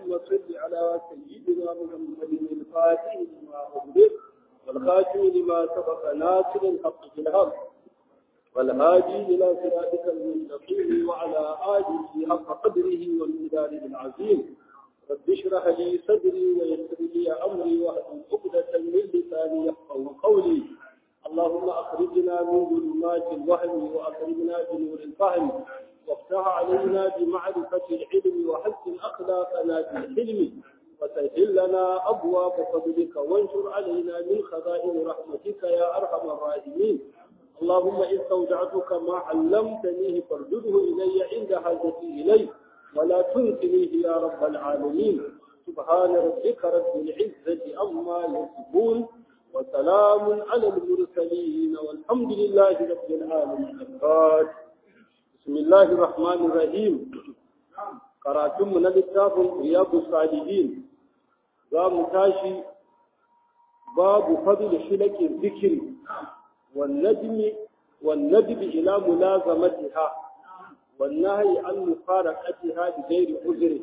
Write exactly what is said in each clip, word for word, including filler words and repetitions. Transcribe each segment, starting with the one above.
اللهم صل على سيدنا محمد الفاتح لما أغلق والخاتم لما سبق ناصر الحق بالحق والهادي إلى صراطك المستقيم وعلى آله حق قدره والمدار العظيم. رب اشرح لي صدري ويسر لي أمري واحلل عقدة من لساني يفقهوا قولي. اللهم أخرجنا من ظلمات الوهم وأكرمنا بنور الفهم وافتح علينا بمعرفة العلم وحسن أخلاقنا بالحلم وسهل لنا أبواب فضلك وانشر علينا من خزائن رحمتك يا أرحم الراحمين. اللهم إن استودعتك ما علمتنيه فارجده إلي عند حاجتي إليه ولا تنسنيه يا رب العالمين. سبحان ربك رب العزة عما يصفون وسلام على المرسلين والحمد لله رب العالمين. بسم الله الرحمن الرحيم. قراتم من الكتاب رياض الصالحين زام تاشي باب فضل شلك الذكر والندم والندب إلى ملازمتها والنهي عن مفارقتها بغير عذر.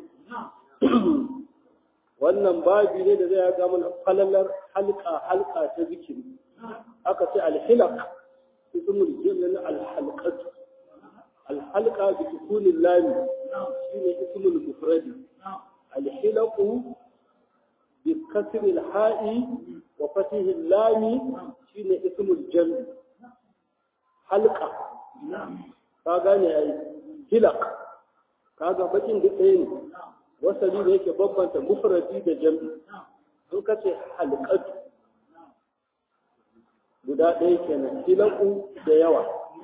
wannan babi ne da zai ga mana falalar halka halka ta zikiri. Aka ce alhilaq ismul jamil alhalqat alhalqa bi sukun lam shine ismul mufrad alhilaq bi kasr alha'i wa fatih lam shine ismul jam' halqa ka gane ai hilaq kaga bakin da ɗaya ne wasali da yake bambanta mufradi da jam'i. An kace halqatu guda ɗaya kenan hilaqu da yawa.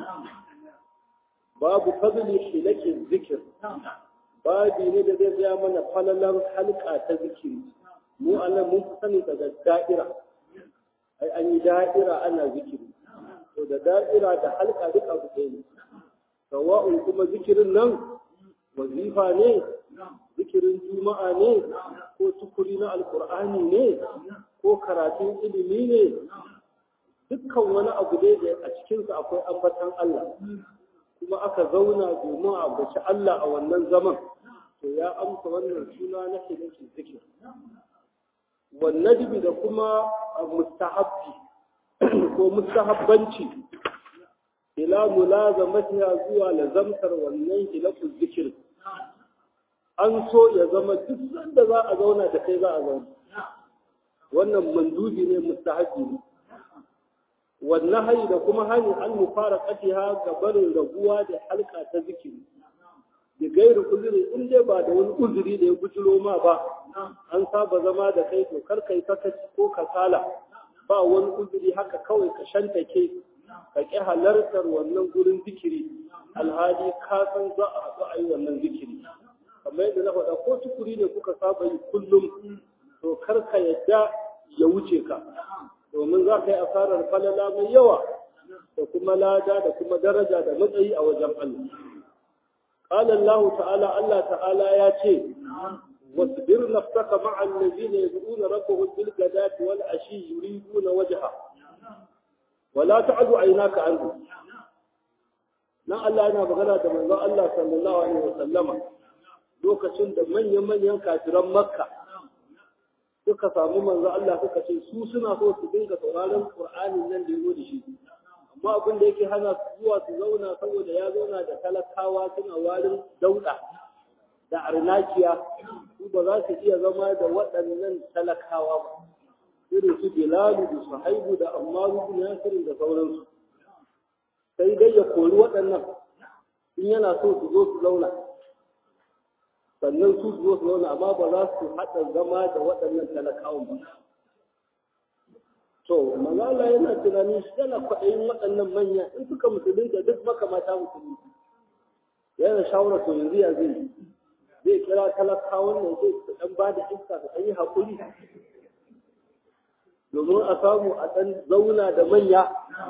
Babu fadli hilakin zikir babi ne da zai zaya mana falalar halka ta zikiri. Mu anan mun fi sani daga da'ira, ai an yi da'ira ana zikiri, to da da'ira da halka duka abu ɗaya ne. Sawa'un kuma zikirin nan wazifa ne, zikirin juma'a ne, ko tukuri na alkur'ani ne, ko karatun ilimi ne, dukkan wani abu ne da a cikinsa akwai ambatan Allah, kuma aka zauna domin a ambaci Allah a wannan zaman, to ya amsa wannan suna na hilakin zikir. Wannan dibi da kuma mustahabbi ko mustahabbanci ila mulazamatiha zuwa lazamtar wannan hilakul zikir. An so ya zama duk sanda za a zauna da kai za a zauna. Wannan mandubi ne mustahabbi ne. Wannan hayi da kuma hani an mufaraqatiha ga barin raguwa da halka ta zikiri. Da gairu uzuri in dai ba da wani uzuri da ya bujiro ma ba, an saba zama da kai to kar kai sakaci ko kasala. Ba wani uzuri haka kawai ka shantake ka ƙi halartar wannan gurin zikiri, alhali ka san za a haɗu a yi wannan zikiri. Kamar yadda na faɗa ko tukuri ne kuka saba yi kullum, to kar ka yadda ya wuce ka, domin za ka yi asarar falala mai yawa da kuma lada da kuma daraja da matsayi a wajen Allah. Qala Allah ta'ala, Allah ta'ala ya ce wasbir nafsaka ma'a allazina yad'una rabbahum bil ghadati wal ashi yuriduna wajha wala ta'du aynaka anhu. Nan Allah yana magana da manzon Allah sallallahu alaihi wasallama lokacin da manyan-manyan kafiran Makka suka samu manzo Allah suka ce su suna so su dinga sauraron Qur'anin nan da yazo da shi, amma abin da yake hana su zuwa su zauna saboda ya zauna da talakawa suna warin dauda da arnakiya, su ba za su iya zama da waɗannan talakawa ba, irin su Bilalu da Suhaibu da Ammaru bin Yasir da sauransu. Sai dai ya kori waɗannan in yana so su zo su zauna, sannan su zo su zauna, amma ba za su haɗa zama da waɗannan talakawan ba. To, manzala yana tunanin shi yana kwaɗayin waɗannan manya in suka musulunta duk makamata musulunta. Yana shawara to yanzu ya zai zai kira talakawan nan zai su ɗan ba da iska su ɗan yi haƙuri domin a samu a ɗan zauna da manya,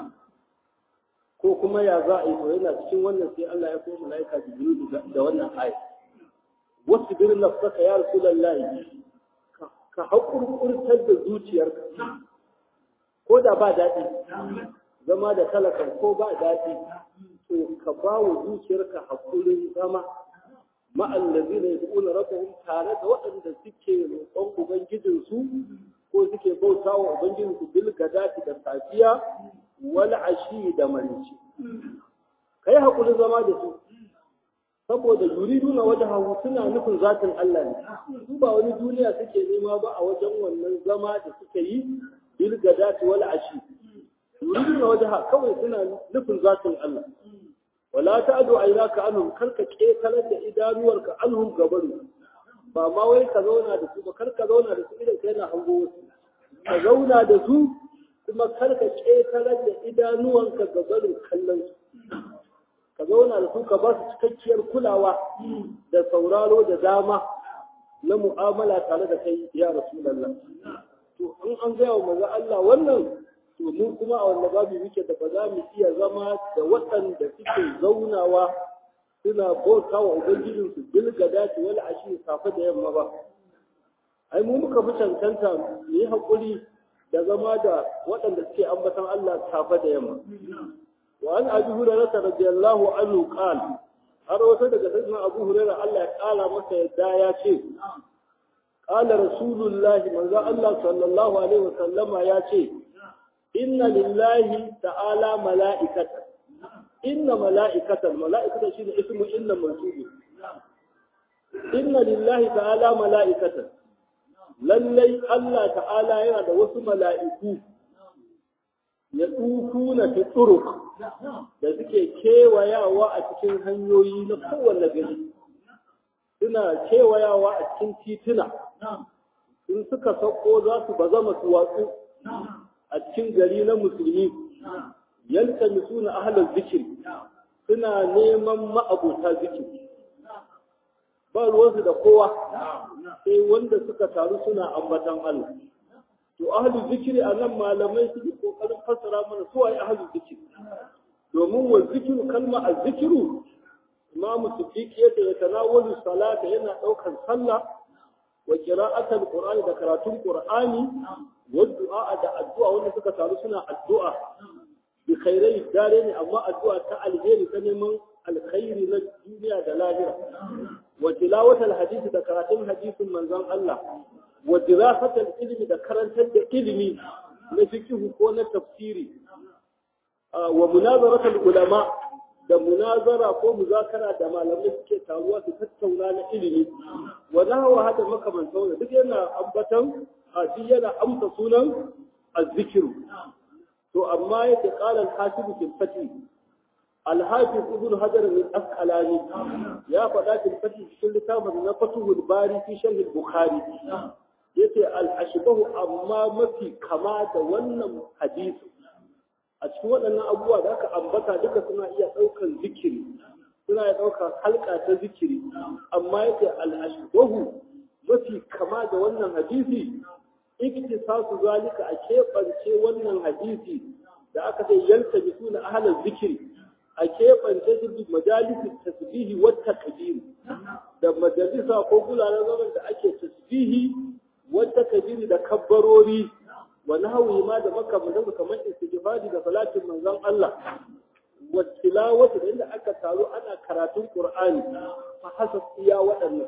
ko kuma ya za a yi to yana cikin wannan sai Allah ya koma malaika Jibril da wannan aya. Wasu birin nafsaka ya Rasulullahi, ka haƙurƙurtar da zuciyarka, ko da ba daɗi, zama da talakan ko ba daɗi, to ka ba wa zuciyarka haƙurin zama ma'al ladina yad'una rabbahum tare da waɗanda suke roƙon ubangijinsu ko suke bautawa ubangijinsu bil gadati da safiya wal ashi da marici kai hakuri zama da su saboda yuriduna wajhahu suna nufin zatin Allah ne su ba wani duniya suke nema ba a wajen wannan zama da suka yi bil gadati wal ashi yuriduna wajha kawai suna nufin zatin Allah wala ta'du aynaka anhum karka ketalar da idanuwarka anhum gabaru ba ma wai ka zauna da su ba karka zauna da su idan kai na hango wasu ka zauna da su kuma karka ketalar da idanuwanka gabaru kallon su ka zauna da su ka ba su cikakkiyar kulawa da sauraro da dama na mu'amala tare da kai ya rasulullah to in an gaya wa manzo Allah wannan to mu kuma a wannan babu muke da ba za mu iya zama da waɗanda suke zaunawa suna bauta wa ubangijin su bil gadati wal ashi safa da yamma ba ai mu muka fi cancanta mu yi hakuri da zama da waɗanda suke ambatan Allah safa da yamma wa an abi hurairah radiyallahu anhu qala har wata daga sayyidina abu hurairah Allah ya kala masa yadda ya ce qala rasulullahi manzo Allah sallallahu alaihi wasallama ya ce inna lillahi ta'ala mala'ikatan inna mala'ikatan mala'ikatan shine ismu inna mansubi inna lillahi ta'ala mala'ikatan lallai Allah ta'ala yana da wasu mala'iku ya dukuna fi turuq da suke kewayawa a cikin hanyoyi na kowanne gari suna kewayawa a cikin tituna in suka sauko za su bazama su watsu a cikin gari na musulmi yaltamisuna ahlal zikr suna neman ma'abuta zikiri ba ruwansu da kowa sai wanda suka taru suna ambatan Allah to ahlul zikri anan malamai su yi kokarin fassara mana su ai ahlul zikri domin wa zikru kalma az-zikru imamu siddiq yace ya tanawalu salata yana daukar sallah wa qira'atul qur'ani da karatun qur'ani wa du'a da addu'a wanda suka taru suna addu'a bi khairai dare ne amma addu'a ta alheri ta neman alkhairi na duniya da lahira wa tilawatul hadisi da karatun hadisin manzon Allah wa dirasatul ilmi da karantar da ilimi na fiqh ko na tafsiri wa munazaratul ulama da munazara ko muzakara da malamai suke taruwa su tattauna na ilimi wa nahwa hada makamantan duk yana ambatan hadisi yana amsa sunan az-zikr to amma yake qala al-hasib fil fatih al-hafiz ibn hajar min asqalani ya faɗa fil fatih cikin littafin na fatuhul bari fi sharh al-bukhari yace al-ashbahu amma mafi kama da wannan hadisi a cikin waɗannan abubuwa da aka ambata duka suna iya ɗaukar zikiri suna iya ɗaukar halka ta zikiri amma yace al-ashbahu mafi kama da wannan hadisi iktisasu zalika a keɓance wannan hadisi da aka ce yalta bi suna ahlal zikiri a keɓance su bi majalisin tasbihi wa takbir da majalisa ko guraren zaman da ake tasbihi wa takbir da kabbarori wa nahwi ma da makamantan kamar istighfari da salatin manzon Allah wa tilawati da inda aka taro ana karatun Qur'ani fa hasab iya waɗannan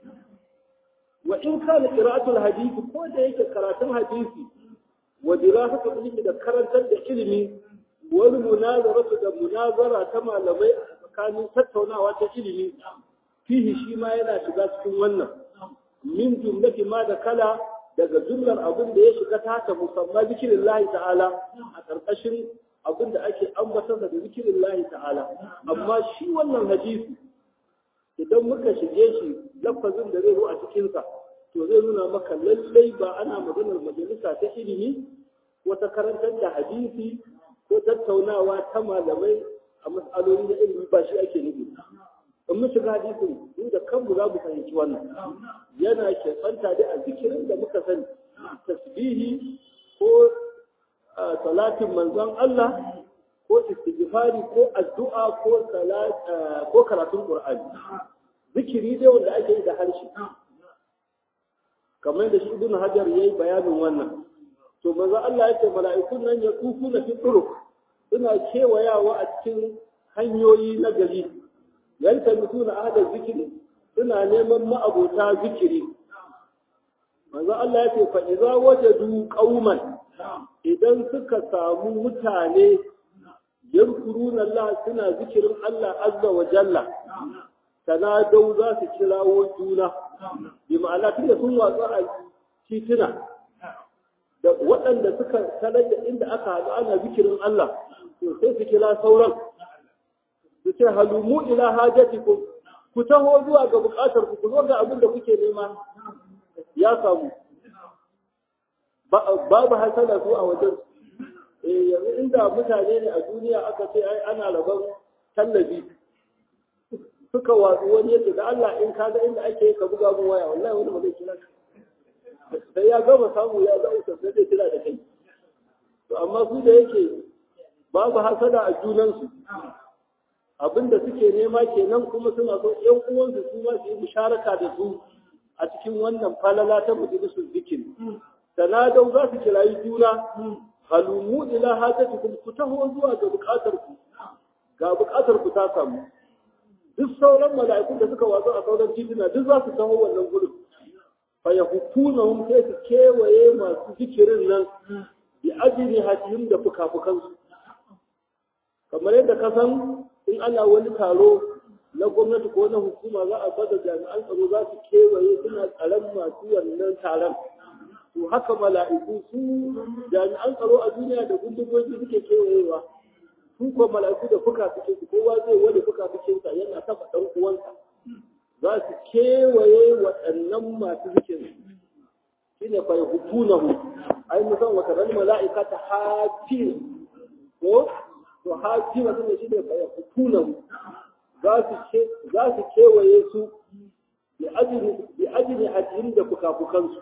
wa in kana qira'atul hadisi ko da yake karatun hadisi wa dirasatul ilmi da karantar da ilimi wal munazaratu da munazara ta malamai a tsakanin tattaunawa ta ilimi fihi shi ma yana shiga cikin wannan min jumlati ma da kala daga jumlar abin da ya shiga ta ta musamman zikirin lahi ta'ala a ƙarƙashin abin da ake ambatar da zikirin lahi ta'ala amma shi wannan hadisi idan muka shige shi lafazin da zai zo a cikinsa to zai nuna maka lallai ba ana maganar majalisa ta ilimi wata karantar da hadisi ko tattaunawa ta malamai a mas'aloli na ilimi ba shi ake nufi in mun shiga hadisin mu da kanmu za mu fahimci wannan yana ke tsanta da a zikirin da muka sani tasbihi ko salatin manzon Allah ko istighfari ko addu'a ko salat ko karatun Qur'ani zikiri dai wanda ake yi da harshe kamar da shi Ibn Hajar yayi bayanin wannan to manzon Allah yake mala'ikun nan ya kuku na fi turuq suna kewayawa a cikin hanyoyi na gari yalta mutuna ahada zikiri suna neman ma'abota zikiri manzo Allah ya ce fa idza wajadu qauman idan suka samu mutane yankuruna Allah suna zikirin Allah azza wa jalla tanadau za su kirawo juna bi ma'ana tunda sun watsa a tituna da waɗanda suka sanar da inda aka haɗu ana zikirin Allah to sai su kira sauran su ce halumu ila hajatikum ku taho zuwa ga buƙatar ku ku zo ga abin da kuke nema ya samu babu hasala su a wajen eh yanzu inda mutane ne a duniya aka ce ai ana rabon tallafi suka watsu wani yadda da Allah in ka ga inda ake ka buga mun waya wallahi wani ba zai kira ka sai ya gama samu ya zau sai zai kira da kai to amma su da yake babu hasada a junansu abinda suke nema kenan kuma suna so ƴan uwansu su ma su yi musharaka da su a cikin wannan falala ta majalisul zikir sanadau za su kirayi juna halumu ila hajatikum ku taho zuwa ga bukatar ku ga bukatar ku ta samu duk sauran mala'iku da suka watsu a sauran tituna duk za su taho wannan gurin fa yahukunahum sai su kewaye masu zikirin nan bi ajri hatihim da fukafukansu kamar yadda ka san in ana wani taro na gwamnati ko na hukuma za a bada jami'an tsaro za su kewaye suna tsaron masu wannan taron to haka mala'iku su jami'an tsaro a duniya da gundugoji suke kewayewa su ko mala'iku da fuka suke su kowa zai wani fuka suke sa yana tafa dan uwansa za su kewaye waɗannan masu zikin shine fa yahutunahu ai musan wa kadal mala'ikata hafiz ko to haji mutum shi ne bayan hukunan za su ce za su kewaye su bi ajri bi ajri hajjin da fukafukansu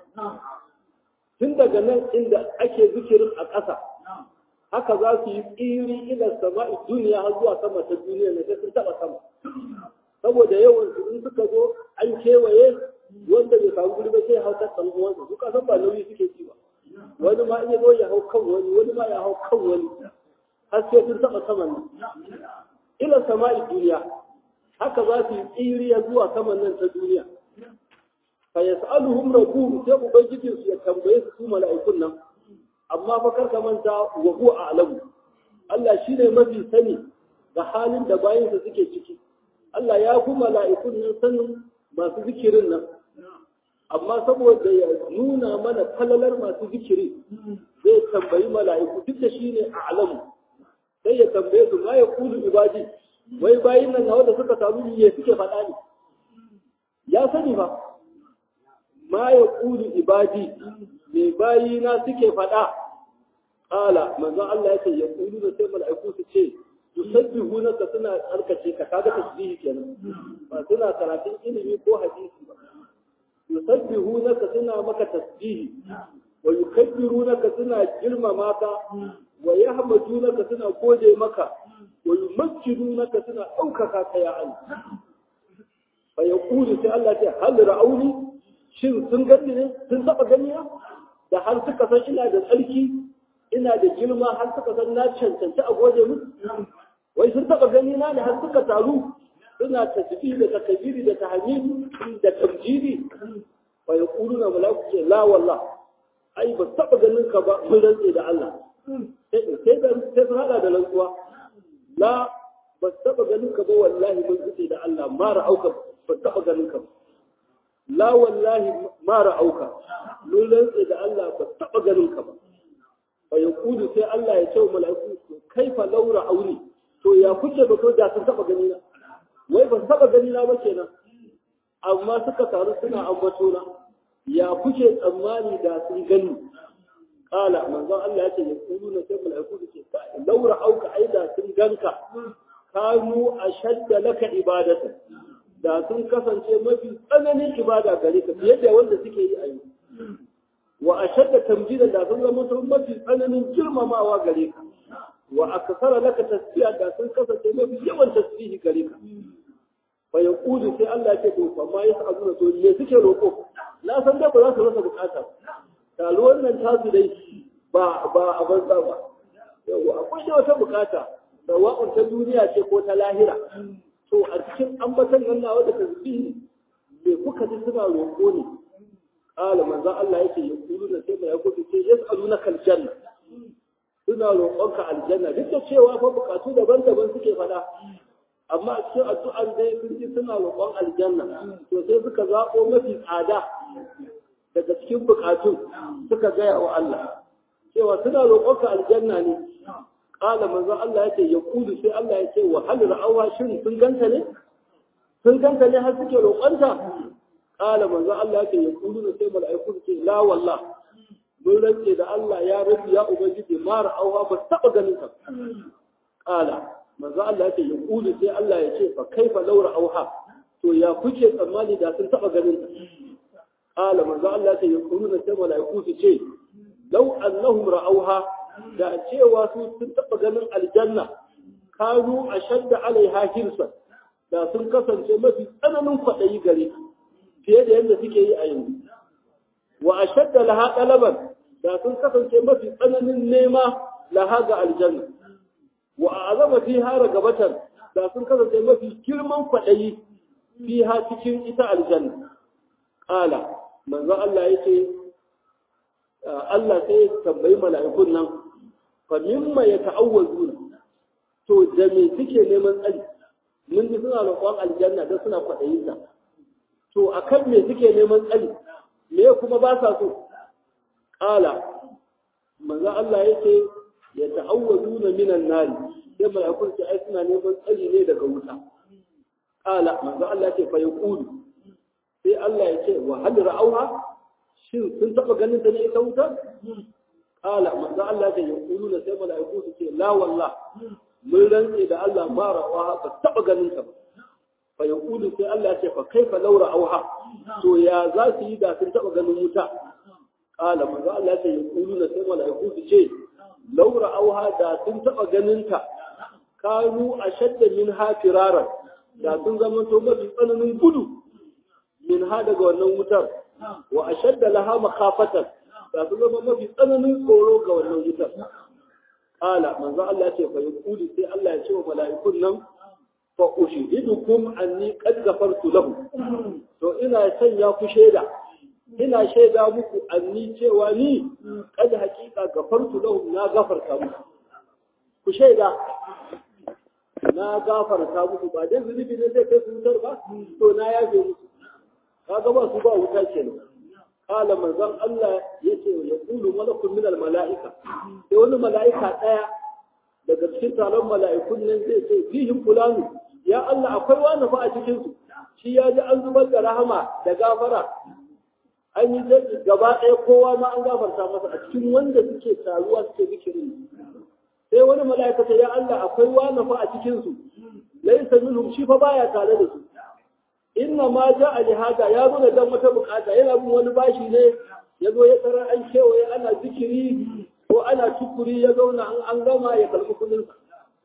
tun daga nan inda ake zikirin a ƙasa haka za su yi tsiri ila sama'i duniya har zuwa sama ta duniya ne sai sun taba sama saboda yawan su in suka zo an kewaye wanda bai samu guri ba sai hauka san uwansa su ka san ba nauyi suke ci ba wani ma in ya zo ya hau kan wani wani ma ya hau kan wani har sai sun taɓa saman nan ila sama'i duniya haka za su yi tsiriya zuwa saman nan ta duniya fa yas'aluhum rabbuhum sai ubangijin su ya tambaye su su mala'ikun nan amma fa kar ka manta wa huwa a'lamu Allah shine mafi sani ga halin da bayin sa suke ciki Allah ya fi mala'ikun nan sanin masu zikirin nan amma saboda ya nuna mana falalar masu zikiri zai tambayi mala'iku duk da shine a'lamu sai ya tambaye su ma ya kudu ibadi wai bayin nan na wanda suka samu ne suke faɗa ne ya sani ba ma ya kudu ibadi me bayina suke faɗa qala manzon Allah ya ce ya kudu da sai mala'iku su ce yusabbihuna ka suna tsarkace ka kaga tasbihi kenan ba suna karatun ilimi ko hadisi ba yusabbihuna ka suna maka tasbihi wa yukabbiruna ka suna girmama ka wa yahmadunaka suna gode maka wa yumajjidunaka suna ɗaukaka ka ya Allah fa yaqulu sai Allah ce hal ra'auni shin sun gani ne sun taba gani na da har suka san ina da tsarki ina da girma har suka san na cancanci a gode mu wai sun taba gani na ne har suka taru suna tasbih da takbiri da tahmid da tamjidi fa yaquluna malaku la wallah ai ba taba ganin ka ba mun rantse da Allah sai da sai sun hada da rantsuwa la ba taba ganin ka ba wallahi mun rantse da Allah ma ra'auka ba taba ganin ka la wallahi ma ra'auka mun rantse da Allah ba taba ganin ka ba fa yaqulu sai Allah ya ce wa mala'iku kaifa laura auni to ya kuke ba to da sun taba gani na wai ba taba gani na ba kenan amma suka taru suna ambato na ya kuke tsammani da sun gani kala manzon Allah yace ya kulu na sai malaiku ce laura auka aida sun ganka kanu ashadda laka ibadatu da sun kasance mafi tsananin ibada gare ka fiye da wanda suke yi a yau wa ashadda tamjidan da sun zama mafi tsananin girmamawa gare ka wa akthara laka tasbiha da sun kasance mafi yawan tasbihi gare ka fa yaqulu sai Allah yake to fa ma yas'aluna to me suke roko na san da ba za su rasa bukata taruwar nan tasu dai ba ba a banza ba yawa akwai da wata bukata sawa'un ta duniya ce ko ta lahira to a cikin ambatan nan nawa da tasbihi me kuka ji suna roƙo ne qala manzo Allah yake yaqulu da sai malaiku su ce yas'alunaka aljanna suna roƙonka aljanna duk da cewa fa bukatu daban-daban suke faɗa amma a cikin addu'an dai sun ji suna roƙon aljanna to sai suka zaɓo mafi tsada daga cikin bukatun suka gaya wa Allah cewa suna roƙonka aljanna ne qala manzo Allah yake yaqulu sai Allah yake wa hal ra'awa shin sun ganta ne sun ganta ne har suke roƙonta qala manzo Allah yake yaqulu sai mala'iku ce la wallah mun rantse da Allah ya rabbi ya ubangiji ma ra'awa ba taba ganin ta qala manzo Allah yake yaqulu sai Allah yake fa kaifa law ra'awha to ya kuke tsammani da sun taba ganin ta qala manzo Allah yake yaqulu sai mala'iku su ce law annahum ra'awha da cewa su sun taɓa ganin aljanna kanu a shadda alaiha hirsa da sun kasance mafi tsananin kwaɗayi gare fiye da yadda suke yi a yanzu wa a shadda laha ɗalaban da sun kasance mafi tsananin nema laha ga aljanna wa a azama fi hara gabatar da sun kasance mafi girman kwaɗayi fi ha cikin ita aljanna ƙala manzo Allah ya ce Allah sai ya tambayi mala'ikun nan fa mimma yata'awwazuna to da me suke neman tsari mun ji suna roƙon aljanna da suna kwaɗayin ta to akan me suke neman tsari me kuma ba sa so qala manzo Allah yake yata'awwazuna minan nar sai mala'ikun ce ai suna neman tsari ne daga wuta qala manzo Allah yake fa yaqulu sai Allah yake wa hal ra'awha shin sun taba ganin ta ne ita wuta qala manzo Allah ya yaqulu la sai malaiku su ce la wallah mun rantse da Allah ma rawa ba taba ganin ta fa yaqulu sai Allah ya ce fa kaifa law ra'awha to ya za su yi da sun taba ganin wuta qala manzo Allah ya yaqulu la sai malaiku su ce law ra'awha da sun taba ganin ta kanu ashadda min hafiraran da sun zama to mafi tsananin gudu min ha daga wannan wutar wa ashadda laha makhafatan da su zama mafi tsananin tsoro ga wannan wutar qala manzo Allah ce fa yaqulu sai Allah ya ce wa mala'ikun nan fa ushidukum anni qad ghafartu lahu to ina sanya ku shaida ina shaida muku anni cewa ni kad haqiqa ghafartu lahu na gafarta muku ku shaida na gafarta muku ba dan zunubi ne zai kai su wutar ba to na yafe muku kaga ba su ba wuta kenan qala manzon Allah yace ya qulu malakun min al malaika sai wani malaika daya daga cikin taron mala'ikun nan zai ce fihim fulani ya Allah akwai wani fa a cikin su shi ya ji an zubar da rahama da gafara an yi zai gaba ɗaya kowa ma an gafarta masa a cikin wanda suke taruwa suke zikirin sai wani mala'ika ce ya Allah akwai wani fa a cikin su laysa minhum shi fa baya tare da su inna ma ja'a li hada ya zo da dan wata bukata yana bin wani bashi ne ya zo ya tsara an kewaye ana zikiri ko ana tukuri ya zauna an an gama ya karbi kudin sa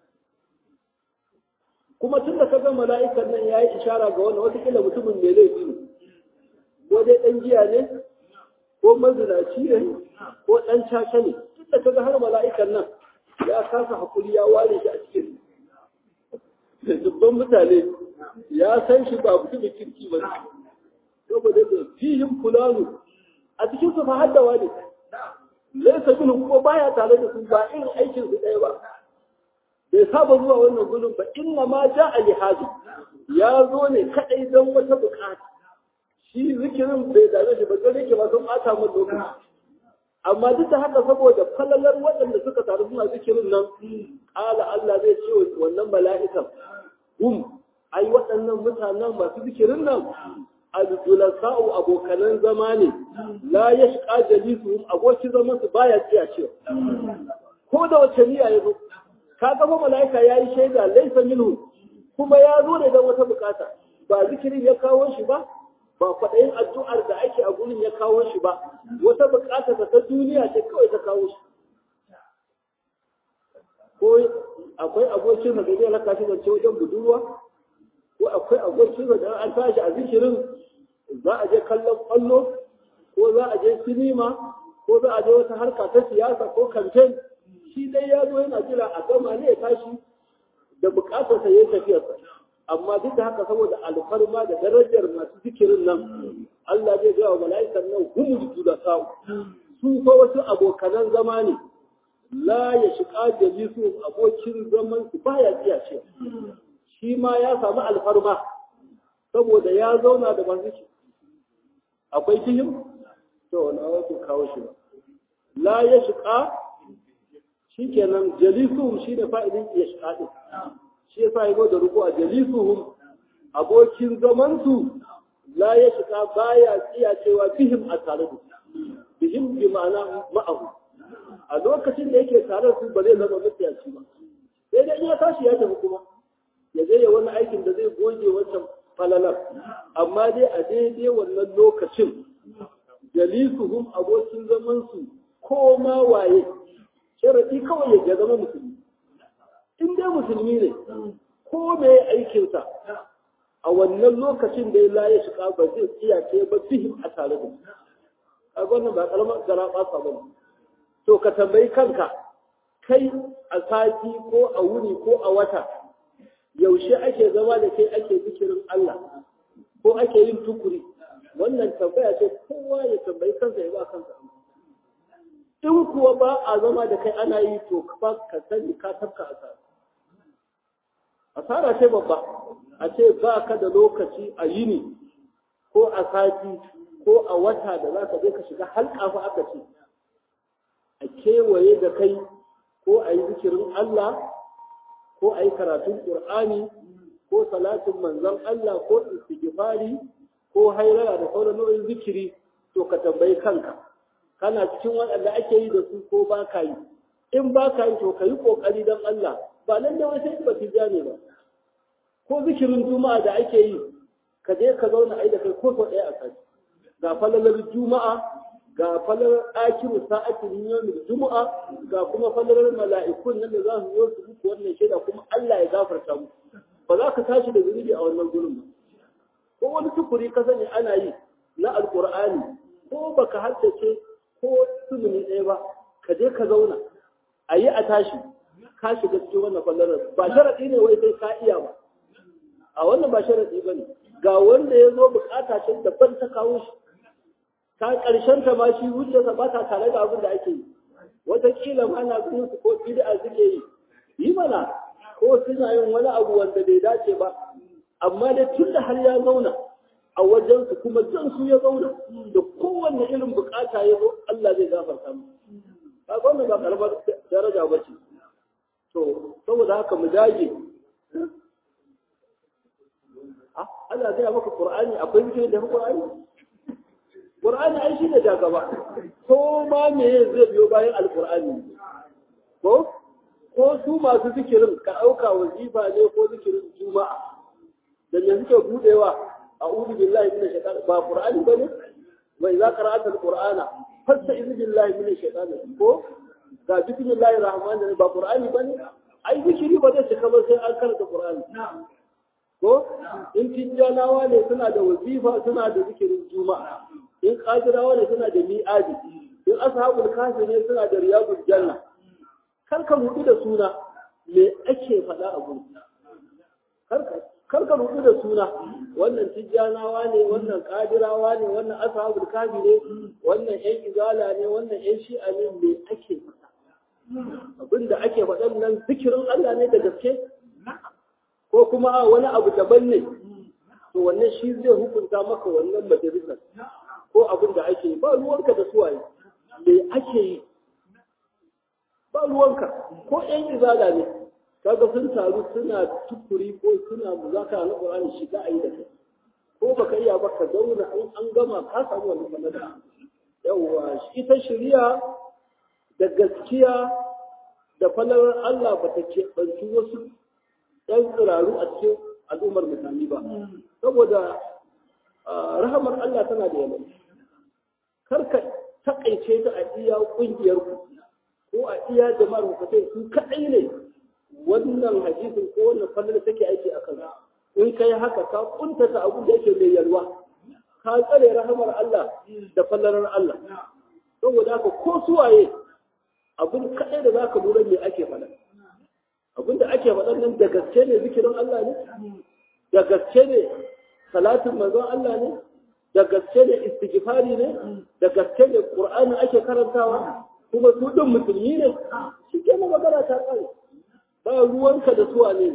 kuma tun da kaga mala'ikan nan yayi ishara ga wannan wata kila mutumin mai laifi ne ko dai dan giya ne ko mazinaci ne ko dan caca ne tun da kaga har mala'ikan nan ya kasa hakuri ya ware shi a cikin dubban mutane ya san shi ba mutumin kirki ba saboda da fihim fulanu a cikin su fa haddawa ne laysa minhum ko baya tare da su ba irin aikin su ɗaya ba bai saba zuwa wannan gudun ba inna ma ja'a li hadi ya zo ne kadai don wata bukata shi zikirin bai dame shi ba sai yake ba sun bata mun lokaci amma duk da haka saboda falalar waɗanda suka taru suna zikirin nan ala Allah zai ce wannan mala'ikan hum ai waɗannan mutanen masu zikirin nan al-julasa'u abokanan zama ne la yashqa jalisuhum abokin zaman su baya tsiya cewa ko da wace niyya ya zo ka ga mala'ika yayi shaida laysa minhu kuma ya zo ne dan wata bukata ba zikirin ya kawo shi ba ba kwaɗayin addu'ar da ake a gurin ya kawo shi ba wata bukata ta duniya ce kawai ta kawo shi ko akwai abokin da zai raka shi zance wajen budurwa ko akwai abokin da an tashi a zikirin za a je kallon kwallo ko za a je sinima ko za a je wata harka ta siyasa ko kamfen shi dai ya zo yana jira a gama ne ya tashi da bukatarsa ya yi tafiyarsa amma duk da haka saboda alfarma da darajar masu zikirin nan Allah zai ga wa mala'ikan nan humul julasa su fa wasu abokanan zama ne la ya shiga jalisu abokin zaman su baya tsiya ce shi ma ya samu alfarma saboda ya zauna da masu shi akwai fihim to na wato kawo shi ba la ya shiga shikenan jalisuhum shi da fa'idin ya shiga din shi yasa yago da ruku a jalisuhum abokin zaman su la ya shiga baya tsiya cewa fihim a tare da bihim bi ma'ana ma'ahu a lokacin da yake tare su ba zai zama matsiyaci ba sai dai ya tashi ya tafi kuma ya je ya wani aikin da zai goge wancan falalar amma dai a daidai wannan lokacin jalisuhum abokin zaman su ko ma waye sharadi kawai ya zama musulmi in dai musulmi ne ko me aikinsa a wannan lokacin da ya ya shiga ba zai tsiyace ba fihim a tare da su a wannan ba karamar gara ba ba to ka tambayi kanka kai a sati ko a wuni ko a wata yaushe ake zama da kai ake zikirin Allah ko ake yin tukuri wannan tambaya ce kowa ya tambayi kansa ya ba kansa in kuwa ba a zama da kai ana yi to ka ka sani ka tafka asara asara ce babba a ce ba ka da lokaci a yini ko a sati ko a wata da za ka je ka shiga halka fa aka ce a kewaye da kai ko a yi zikirin Allah ko a yi karatun Qur'ani ko salatin manzon Allah ko istighfari ko hailala da sauran nau'in zikiri to ka tambayi kanka kana cikin waɗanda ake yi da su ko ba ka yi in ba ka yi to ka yi ƙoƙari don Allah ba nan da wai sai ba tijani ba ko zikirin juma'a da ake yi ka je ka zauna ai da kai ko sau ɗaya a kai ga falalar juma'a ga falalar akiru sa'atin yawmil juma'a ga kuma falalar mala'ikun nan da za su zo su muku wannan shaida kuma Allah ya gafarta mu ba za ka tashi da zunubi a wannan gurin ba ko wani tukuri ka sani ana yi na alqur'ani ko baka haddace ko sumuni ɗaya ba ka je ka zauna a yi a tashi ka shiga cikin wannan falalar ba sharaɗi ne wai sai ka iya ba a wannan ba sharaɗi ba ne ga wanda ya zo bukata ce daban ta kawo shi ta ƙarshen ta ma shi wuce ba ta tare da abin da ake yi wataƙila ma na su ko bid'a suke yi yi mana ko suna yin wani abu wanda bai dace ba amma da tun da har ya zauna a wajensu kuma jan su ya zauna da kowanne irin bukata ya zo Allah zai gafarta mu ka wannan ba karamar daraja ba ce to saboda haka mu dage Allah zai maka Qur'ani akwai zikirin da Qur'ani Qur'ani ai shi ne da gaba ko ma me zai biyo bayan Al-Qur'ani ko ko su masu zikirin ka dauka wazifa ne ko zikirin juma'a da yanzu ke budewa a'udhu billahi minash shaitanir ba Qur'ani bane wa idza qara'ata al-Qur'ana fasta'iz billahi minash shaitanir ko ga bismillahir rahmanir rahim ba Qur'ani bane ai zikiri ba zai cika ba sai an karanta Qur'ani ko in tijjanawa ne suna da wazifa suna da zikirin juma'a in qadirawa ne suna da mi'adi in ashabul kafi ne suna da riyadul janna kar ka rubu da suna me ake faɗa a gurin kar ka kar ka rubu da suna wannan tijjanawa ne wannan qadirawa ne wannan ashabul kafi ne wannan yan izala ne wannan yan shi'a ne me ake faɗa abinda ake faɗan nan zikirin Allah ne da gaske ko kuma wani abu daban ne to wannan shi zai hukunta maka wannan majalisar ko abin da ake yi ba ruwanka da suwaye me ake yi ba ruwanka ko ƴan izala ne kaga sun taru suna tukuri ko suna muzaka na Qur'ani shi da ayi da kai ko baka iya ba ka zauna an an gama ka samu wannan falala yawa shi ta shari'a da gaskiya da falalar Allah ba ta ke banci wasu ɗan tsiraru a cikin al'ummar mutane ba saboda rahamar Allah tana da yawa kar ka takaice ta a iya kungiyar ku ko a iya jama'ar ku sai su kadai ne wannan hadisin ko wannan fallar take aiki a kansa in kai haka ka kuntata abin da yake mai yalwa ka tsare rahamar Allah da fallarar Allah saboda haka ko suwaye abin kadai da zaka lura me ake faɗa abin da ake faɗa nan da gaske ne zikirin Allah ne da gaske ne salatin manzon Allah ne da gaske ne istighfari ne da gaske ne qur'ani ake karantawa kuma su din musulmi ne shi ke magana ta kare ba ruwanka da su ne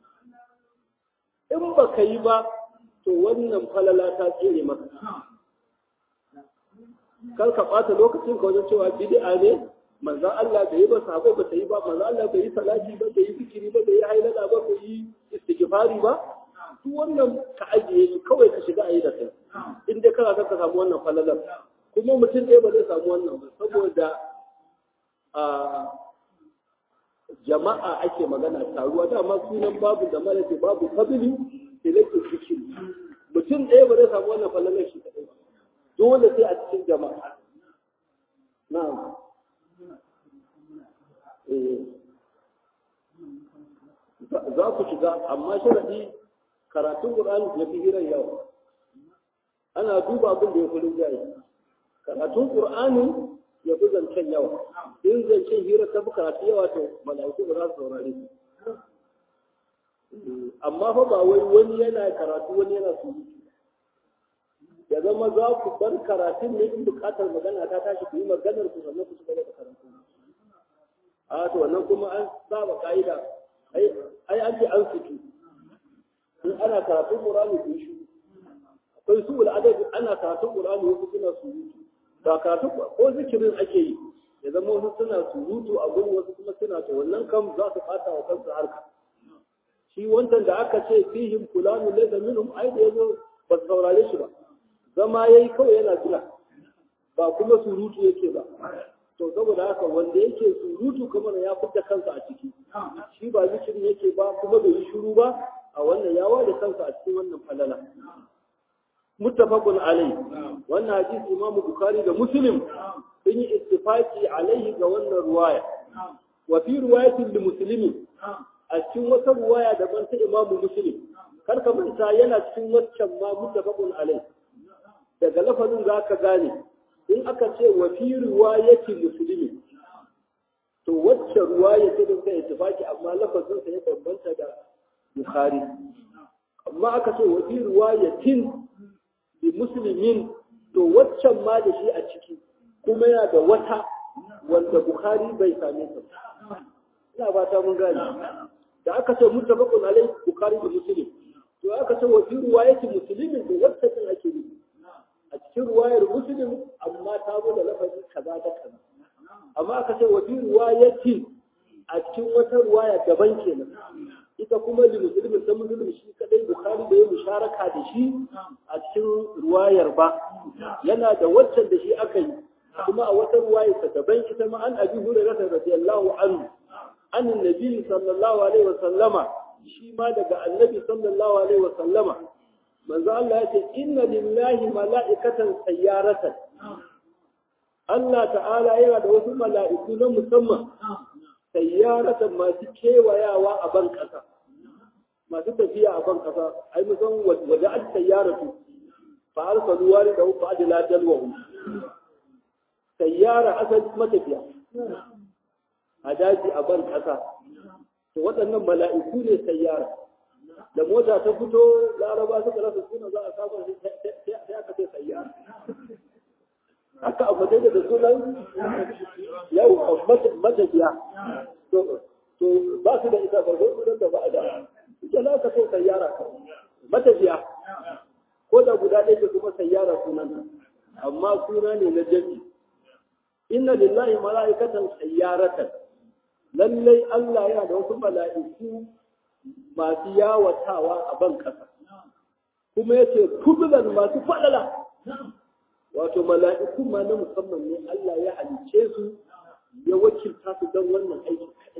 in ba ka yi ba to wannan falala ta tsere maka kar ka ɓata lokacin ka wajen cewa bid'a ne manzon Allah bai yi ba sahabbai ba ta yi ba manzon Allah bai yi salati ba bai yi zikiri ba bai yi hailala ba bai yi istighfari ba duk wannan ka ajiye shi kawai ka shiga ayi da kai in dai kana son ka samu wannan falalar kuma mutum ɗaya ba zai samu wannan ba saboda a jama'a ake magana taruwa dama sunan babu da malaka babu fadli da lake zikiri mutum ɗaya ba zai samu wannan falalar shi kaɗai ba dole sai a cikin jama'a na'am eh za ku shiga amma sharadi karatun Qur'ani ya fi hirar yawa ana duba abin da ya fi rinjaye karatun Qur'ani ya fi zancen yawa in zancen hira ta fi karatu yawa to mala'iku ba za su saurare su amma fa ba wai wani yana karatu wani yana surutu ya zama za ku bar karatun ne in bukatar magana ta tashi ku yi maganar ku sannan ku ci gaba da karatu a to wannan kuma an saba ka'ida ai an ce an fito in ana karatun Qur'ani ku shi akwai su al'adabi ana karatun Qur'ani wasu suna surutu ba karatun ko zikirin ake yi ya zama wasu suna surutu a gurin wasu kuma suna to wannan kam za su fata wa kansu harka shi wancan da aka ce fihim fulanu laysa minhum ai da yazo ba su saurare shi ba zama yayi kawai yana jira ba kuma surutu yake ba to saboda haka wanda yake surutu kamar ya fita kansa a ciki shi ba zikirin yake ba kuma bai yi shiru ba a wannan ya ware kansa a cikin wannan falala muttafaqun alai wannan hadisi Imam Bukhari da Muslim sun yi ittifaqi alaihi ga wannan ruwaya wa fi riwayatin li Muslim a cikin wata ruwaya daban ta Imam Muslim kar ka manta yana cikin waccan ma muttafaqun alai daga lafazin zaka gane in aka ce wa fi riwayati Muslim to wacce ruwaya ta da ittifaqi amma lafazin sa ya bambanta da Bukhari amma aka ce wa fi riwayatin bi muslimin to waccan ma da shi a ciki kuma yana da wata wanda Bukhari bai same ta ina fata mun gani da aka ce muttafaqun alai Bukhari da Muslim to aka ce wa fi riwayatin Muslimin da wacce din ake yi a cikin riwayar Muslim amma ta zo da lafazin kaza da kaza amma aka ce wa fi riwayatin a cikin wata riwaya daban kenan ita kuma da musulmin ta musulmin shi kadai Bukhari da ya musharaka da shi a cikin ruwayar ba yana da waccan da shi aka yi kuma a wata ruwayar ta daban ita ma an abi hurairah radiyallahu anhu an annabi sallallahu alaihi wa sallama shi ma daga annabi sallallahu alaihi wa sallama manzo Allah ya ce inna lillahi mala'ikatan sayyaratan Allah ta'ala yana da wasu mala'iku na musamman sayyaratan masu kewayawa a ban ƙasa masu tafiya a ban ƙasa ai musan waje an sayyaratu fa arsalu walidahu fa adla dalwahu sayyara asal matafiya a daji a ban ƙasa to waɗannan mala'iku ne sayyara da mota ta fito laraba suka rasa suna za a saba sai aka ce sayyara haka abu dai da sunan yau matafiya to ba su da ita ba zo da ba a da ita za ka so sayyara matafiya ko da guda ɗaya ke kuma sayyara sunanta amma suna ne na jami inna lillahi mala'ikatan sayyaratan lallai Allah yana da wasu mala'iku masu yawatawa a ban ƙasa kuma yace kubulan masu faɗala wato mala'iku ma na musamman ne Allah ya halice su ya wakilta su don wannan aikin kaɗai.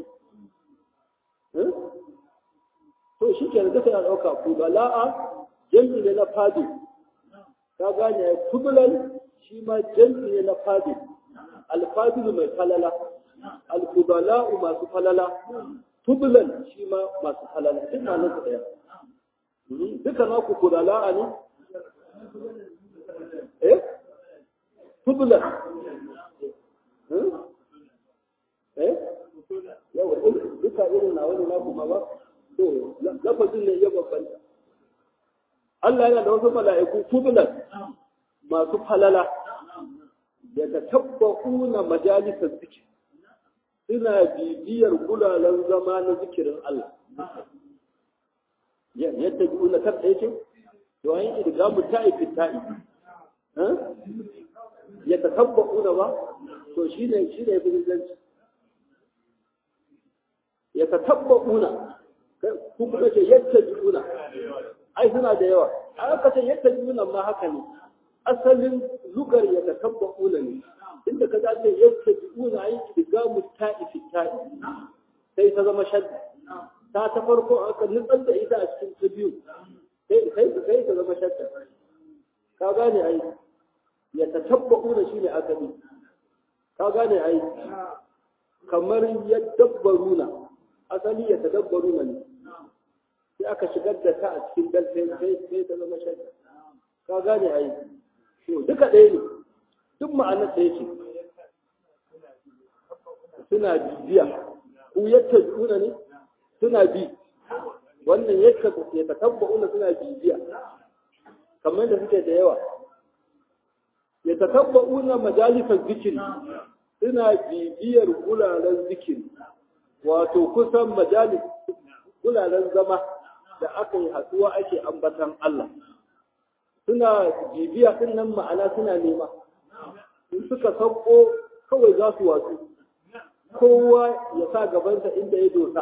To shi ke da ta ɗauka kubala'a jami'i ne na fadi. Ka gane kubulan shi ma jami'i ne na fadi. Alfadilu mai falala. Alkubala'u masu falala. Kubulan shi ma masu falala. Duk na nan ɗaya. Duka na ku kubala'a ne? Eh? Kubulan. Eh? Yawa duka irin na wani na kuma ba. To, lafazin ne ya babbanta. Allah yana da wasu mala'iku fudulan masu falala da ta tabbakuna majalisar zikir suna bibiyar gulalan zama na zikirin Allah yadda gula kar da yake to an yi idga mu ta'i fi ta'i ya ta tabbakuna ba to shi ne shi ne bizinci ya ta tabbakuna ku kuma ce yadda juna ai suna da yawa aka ce yadda juna ma haka ne asalin lugar ya ta tabbakuna ne inda ka zace yadda juna ai idga mu ta'i fi ta'i sai ta zama shadda ta ta farko aka nutsar da ita a cikin ta biyu sai sai sai ta zama shadda ka gane ai ya ta tabbakuna shine asali ka gane ai kamar yadabbaruna asali ya tadabbaruna ne sai aka shigar da ta a cikin dal sai sai ta zama shadda ka gane ai to duka ɗaya ne duk ma'anar da yake suna bibiya ku yadda juna ne suna bi wannan yadda ya tatabbauna suna bibiya kamar da suke da yawa ya tatabbauna majalisar zikiri suna bibiyar guraren zikiri wato kusan majalis guraren zama da aka yi haɗuwa ake ambatan Allah suna bibiya din nan ma'ana suna nema in suka sauko kawai za su watsu kowa ya sa gabansa inda ya dosa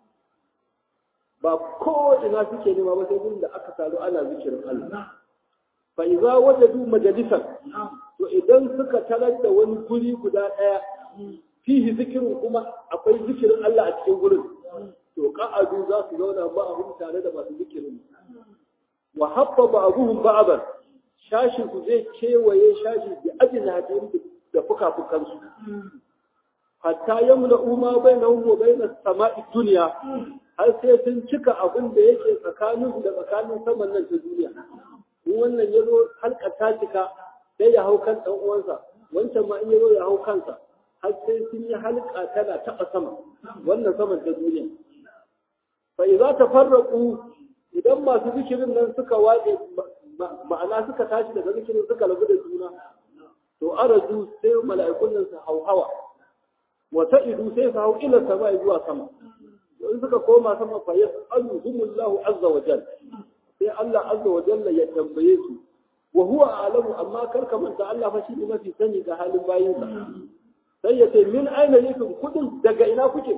ba ko ina suke nema ba sai da aka taru ana zikirin Allah fa idza wajadu majalisan to idan suka tarar da wani guri guda daya fihi zikirin kuma akwai zikirin Allah a cikin gurin to qa'adu za su zauna ba a tare da masu zikirin wa habba ba'dhum ba'dan shashi su zai kewaye shashi bi ajnatin da fuka-fukan su hatta yamla umma bainahum wa bain as-sama'i dunya har sai sun cika abin da yake tsakanin da tsakanin saman nan ta duniya in wannan yazo halka ta cika sai ya hau kan dan uwansa wancan ma in yazo ya hau kansa har sai sun yi halka tana taba sama wannan saman ta duniya fa idza tafarraqu idan masu zikirin nan suka waje ma'ana suka tashi daga zikirin suka rabu da juna to araju sai mala'ikun nan su hauhawa wa ta'idu sai su hau ila sama zuwa sama in suka koma sama fa yas'aluhumullahu azza wa jalla sai Allah azza wa jalla ya tambaye su wa huwa a'lamu amma kar ka manta Allah fa shi ne mafi sani ga halin bayinsa sai ya ce min aina yakum kudin daga ina kuke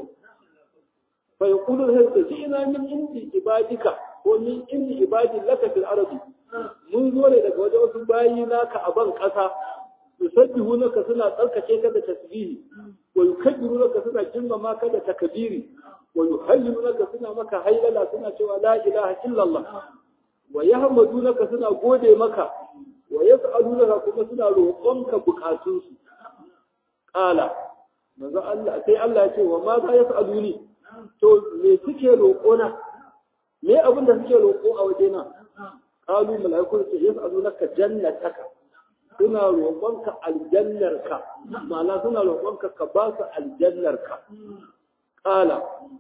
fa yaqulu hayya ina min indi ibadika ko min indi ibadi laka fil ardi mun zo ne daga wajen wasu bayi naka a ban kasa yusabbihunaka suna tsarkake ka da tasbihi wa yukabbirunaka suna girmama ka da takbiri wa yuhallilunaka suna maka haylala suna cewa la ilaha illallah wa yahmadunaka suna gode maka wa yas'alunaka kuma suna roƙonka bukatunsu qala manzo Allah sai Allah ya ce wa ma za yas'aluni to me suke roƙona me abin da suke roƙo a wajena qalu malaikatu ce yas'alunaka jannataka suna roƙonka aljannarka ma'ana suna roƙonka ka ba su aljannarka qala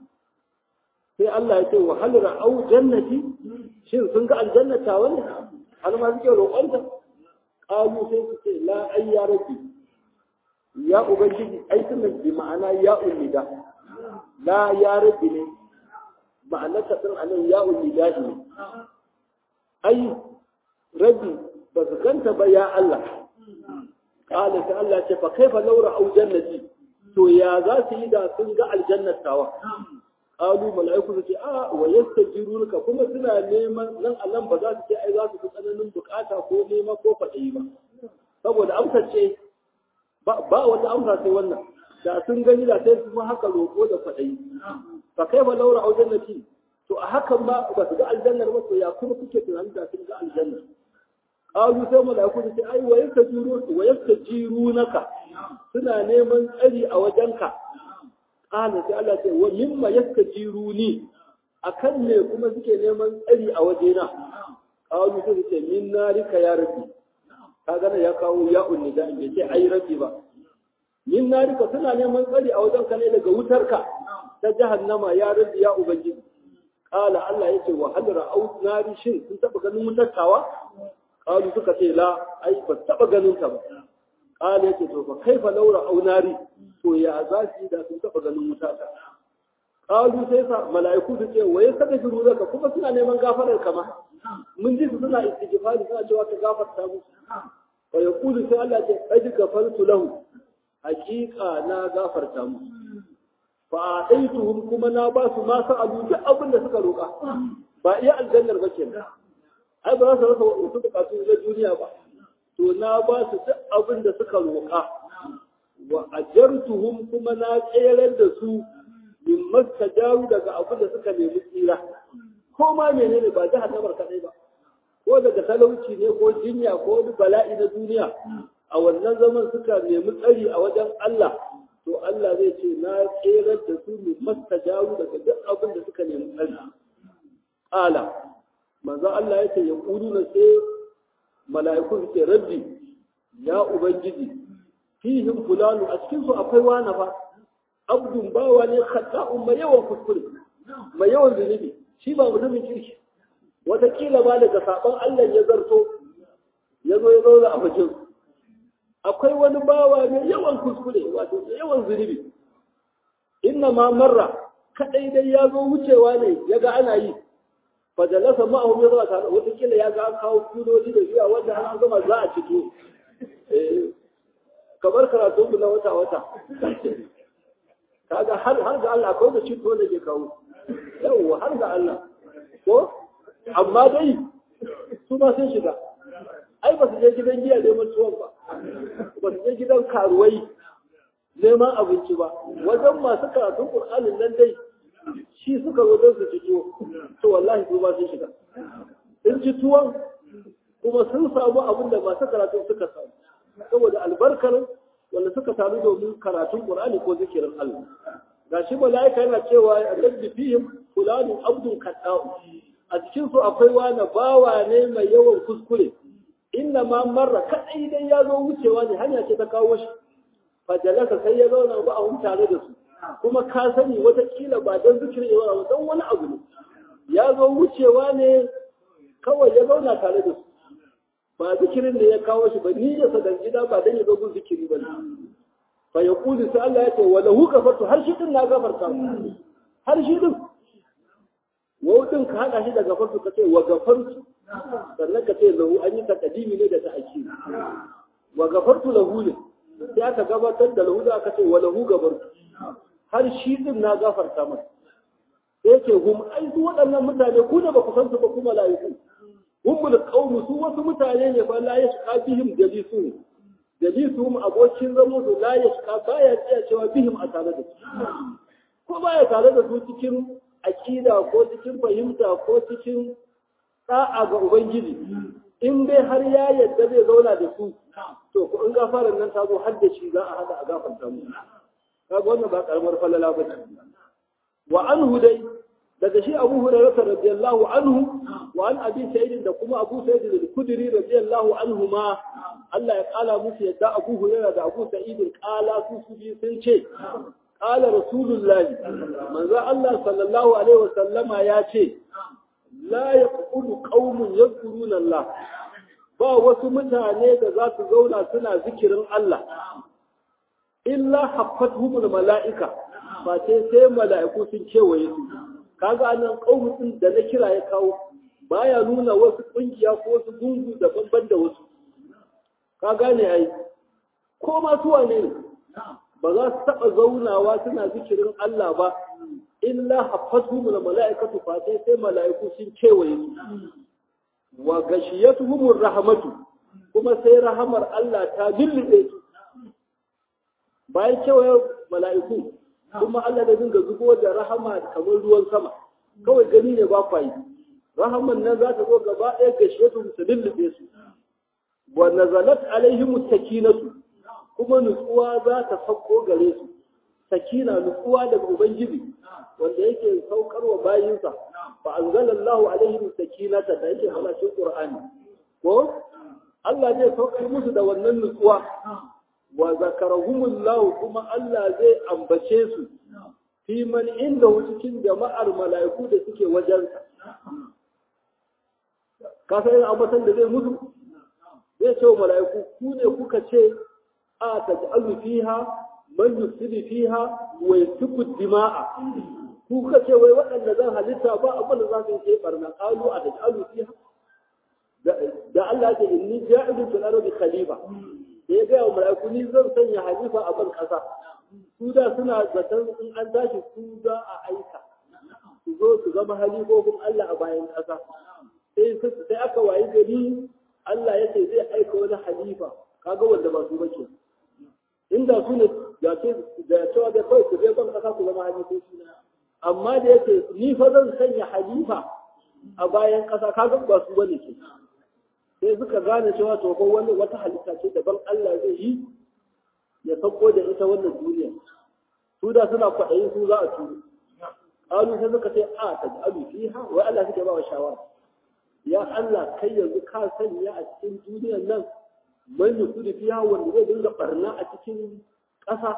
sai Allah ya ce wa hal ra'au jannati shin sun ga aljannata wani har ma suke roƙonta qalu sai su ce la ayya rabbi ya ubangiji ai sun bi ma'ana ya ulida la ya rabbi ne ma'anar ta din anan ya ulida ne ai rabbi ba su ganta ba ya Allah qala sai Allah ya ce fa kaifa law ra'au jannati to ya za su yi da sun ga aljannatawa qalu malaiku su ce a wa yastajiruka kuma suna neman nan Allah ba za su ce ai za su fi tsananin bukata ko nema ko fadayi ba saboda amsar ce ba ba wata amsa sai wannan da sun gani da sai su ma haka roko da fadayi fa kaifa law ra'au jannati to a hakan ba ba su ga aljannar ba to ya kuma kuke tunanin da sun ga aljannar qalu sai malaiku su ce ai wa yastajiru wa yastajirunaka suna neman tsari a wajenka qala sai Allah ce wa mimma yastajiruni akan ne kuma suke neman tsari a wajena qalu sai su ce min narika ya rabbi kaga ya kawo ya unnida bai ce ai rabbi ba min narika suna neman tsari a wajenka ne daga wutarka ta jahannama ya rabbi ya ubangiji qala Allah yace wa hal ra'aw nari shin sun taba ganin mutattawa qalu suka ce la ai ba taba ganin ta ba qala yace to fa kaifa law ra'aw nari to ya zaki da sun taba ganin mutata qalu sai sa mala'iku su ce waye saka shiru zaka kuma suna neman gafarar kama mun ji su suna istighfari suna cewa ka gafarta musu wa yaqulu sai Allah ce qad gafartu lahu haqiqa na gafarta musu fa aituhum kuma na ba su ma sa'alu duk abin da suka roka ba iya aljannar ba kenan ai ba za su rasa wasu bukatu na duniya ba to na ba su duk abin da suka roka wa ajartuhum kuma na tsayar da su min mastajaru daga abin da suka nemi tsira ko ma menene ba jahannamar kadai ba ko daga talauci ne ko jinya ko wani bala'i na duniya a wannan zaman suka nemi tsari a wajen Allah to Allah zai ce na tsayar da su min mastajaru daga duk abin da suka nemi tsari ala manzo Allah ya ce ya na sai mala'iku su ce rabbi ya ubangiji fihim fulanu a cikin su akwai wani fa abdun bawa ne khata'un mai yawan kuskure mai yawan zunubi shi ba mutumin kirki wataƙila ba daga saɓon Allah ya zarto ya zo ya zauna a bakin akwai wani bawa mai yawan kuskure wato mai yawan zunubi inna ma marra kadai dai ya zo wucewa ne ya ga ana yi fajalasa ma'ahu ya zuwa tare wataƙila ya ga an kawo filoli da zuwa wanda an gama za a cito kamar karatu na wata wata kaga har har ga Allah akwai da cito da ke kawo yawa har ga Allah ko amma dai su ma sun shiga ai ba su je gidan giya neman tuwon ba ba su je gidan karuwai neman abinci ba wajen masu karatun Qur'anin nan dai shi suka zo don su ci tuwo to wallahi su ma sun shiga in ci tuwon kuma sun samu abin da masu karatun suka samu saboda albarkar wanda suka samu domin karatun Qur'ani ko zikirin Allah gashi malaika yana cewa alladhi fihim fulanun abdun qadda'u a cikin su akwai wani bawa ne mai yawan kuskure inna ma marra kadai dai ya zo wucewa ne hanya ce ta kawo shi fajalaka sai ya zauna ba a tare da su kuma ka sani wata kila ba dan zikirin yawa ba dan wani abu ne ya zo wucewa ne kawai ya zauna tare da su ba zikirin da ya kawo shi ba ni ya sadan gida ba dan ya zo gun zikiri ba fa yaqulu sai Allah ya ce wa lahu gafartu har shi din na gafarta har shi din wawdin ka hada shi da gafartu ka ce wa gafartu sannan ka ce lahu an yi takadimi ne da ta'kid wa gafartu lahu ne sai aka gabatar da lahu da aka ce wa lahu gafartu har shi din na gafarta masa sai ce hum ai su waɗannan mutane ku da ba ku san su ba kuma laiku humul qawmu su wasu mutane ne fa la yashqa bihim jalisu jalisuhum abokin zama su la yashqa baya tsaya cewa bihim a tare da su ko baya tare da su cikin aqida ko cikin fahimta ko cikin da'a ga ubangiji in dai har ya yadda zai zauna da su to ko in gafaran nan ta zo har da shi za a hada a gafarta mu kaga wannan ba karamar falala ba wa anhu dai daga shi Abu Hurairah radiyallahu anhu wa an Abi Sa'id da kuma Abu Sa'id al-Khudri radiyallahu anhu ma Allah ya kala musu yadda Abu Hurairah da Abu Sa'id kala su su bi sun ce qala Rasulullah manzo Allah sallallahu alaihi wa sallama ya ce la yaqulu qaumun yadhkuruna Allah ba wasu mutane da za su zauna suna zikirin Allah illa haffatuhumul mala'ika ba sai sai mala'iku sun kewaye su kaga anan kaumin da na kira ya kawo baya nuna wasu kungiya ko wasu gungu daban da wasu ka gane ai ko ma su wane ne ba za su taba zaunawa suna zikirin Allah ba illa haffatuhumul mala'ikatu fa sai sai mala'iku sun kewaye su wa gashiyatuhumur rahmatu kuma sai rahamar Allah ta dillide su bayan kewaye mala'iku kuma Allah da dinga zubo da rahama kamar ruwan sama kawai gani ne ba kwai rahaman nan za ta zo gaba ɗaya ga shetu su lullube su wa nazalat alaihim sakinatu kuma nutsuwa za ta sauko gare su sakina nutsuwa daga ubangiji wanda yake saukarwa bayinsa fa anzalallahu alaihim sakinata da yake hana shi qur'ani ko Allah zai saukar musu da wannan nutsuwa wa zakarahumullahu kuma Allah zai ambace su fi man inda cikin jama'ar mala'iku da suke wajensa ka san ambatan da zai mutu zai ce wa mala'iku ku ne kuka ce a taj'alu fiha man yufsidu fiha wa yasfiku dima'a ku kuka ce wai waɗanda zan halitta ba abin da za su yi barna qalu a taj'alu fiha da Allah ya ce inni ja'ilun fil ardi khalifa da ya ga wa mala'iku ni zan sanya halifa a ban kasa su da suna zaton in an tashi su za a aika su zo su zama halifofin Allah a bayan kasa sai sai aka wayi gari Allah ya ce zai aika wani halifa kaga wanda ba su bace inda su ne ya ce da cewa da kai ku je ban kasa ku zama halifofi amma da yake ni fa zan sanya halifa a bayan kasa kaga ba su bane ke sai suka gane cewa to ko wani wata halitta ce daban Allah zai yi ya sauko da ita wannan duniya su da suna kwaɗayin su za a turo qalu sai suka ce a taj'alu fiha wa Allah suke ba wa shawara ya Allah kai yanzu ka sanya a cikin duniyar nan man yusudu fiha wanda zai dinga barna a cikin ƙasa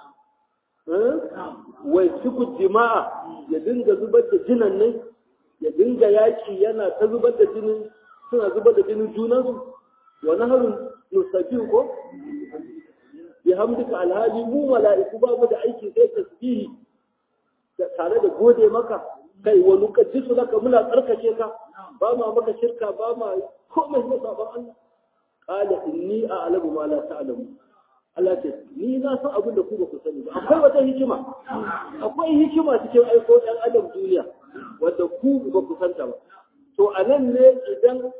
wai suku jima'a ya dinga zubar da jinan nan ya dinga yaki yana ta zubar da jinin suna zubar da jinin junansu wa naharun nusabihu ko bi hamdika alhali mu mala'iku ba mu da aiki sai tasbihi tare da gode maka kai wa nukaddisu laka muna tsarkake ka ba ma maka shirka ba ma komai na saban Allah qala inni a'lamu ma la ta'lamu Allah ce ni na san abin da ku ba ku sani ba akwai wata hikima akwai hikima cikin aiko ɗan adam duniya wanda ku ba ku santa ba to anan ne idan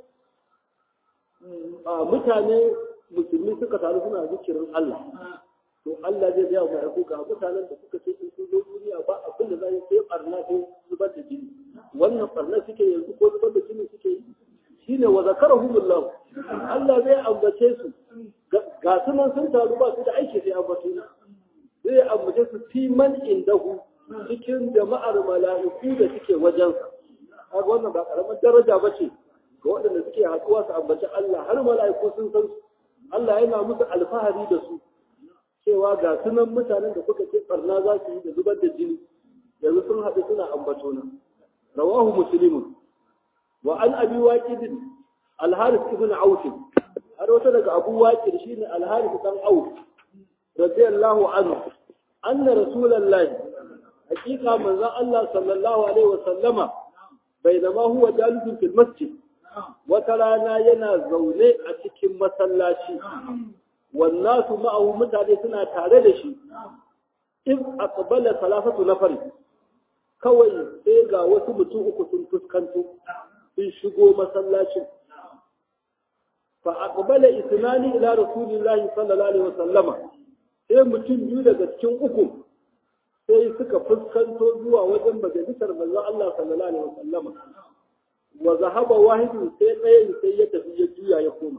mutane musulmi suka taru suna zikirin Allah to Allah zai biya mai ku ga mutanen da suka ce sun zo duniya ba abin da zai sai barna ko zubar da jini wannan barna suke yanzu ko zubar da jini suke yi shine wa zakarahumullah Allah zai ambace su ga sunan sun taru ba su da aiki sai ambace su zai ambace su fi man indahu cikin jama'ar mala'iku da suke wajensa kaga wannan ba karamar daraja bace ga waɗanda suke haɗuwa su ambaci Allah har mala'iku sun san su Allah yana musu alfahari da su cewa ga sunan mutanen da kuka ce barna za su yi da zubar da jini yanzu sun haɗu suna ambato na rawahu muslimun wa an abi waqid al-harith ibn auf har wata daga abu waqid shine al-harith dan auf radiyallahu anhu anna rasulullahi hakika manzo Allah sallallahu alaihi wa sallama bainama huwa jalisun fil masjid wata rana yana zaune a cikin masallaci wannasu ma'ahu mutane suna tare da shi in aqbala salasatu nafari kawai sai ga wasu mutum uku sun fuskanto sun shigo masallacin fa aqbala isnani ila rasulillahi sallallahu alaihi wasallama sai mutum biyu daga cikin uku sai suka fuskanto zuwa wajen majalisar manzon Allah sallallahu alaihi wasallama wa zahaba wahidun sai ɗayan sai ya tafi ya juya ya koma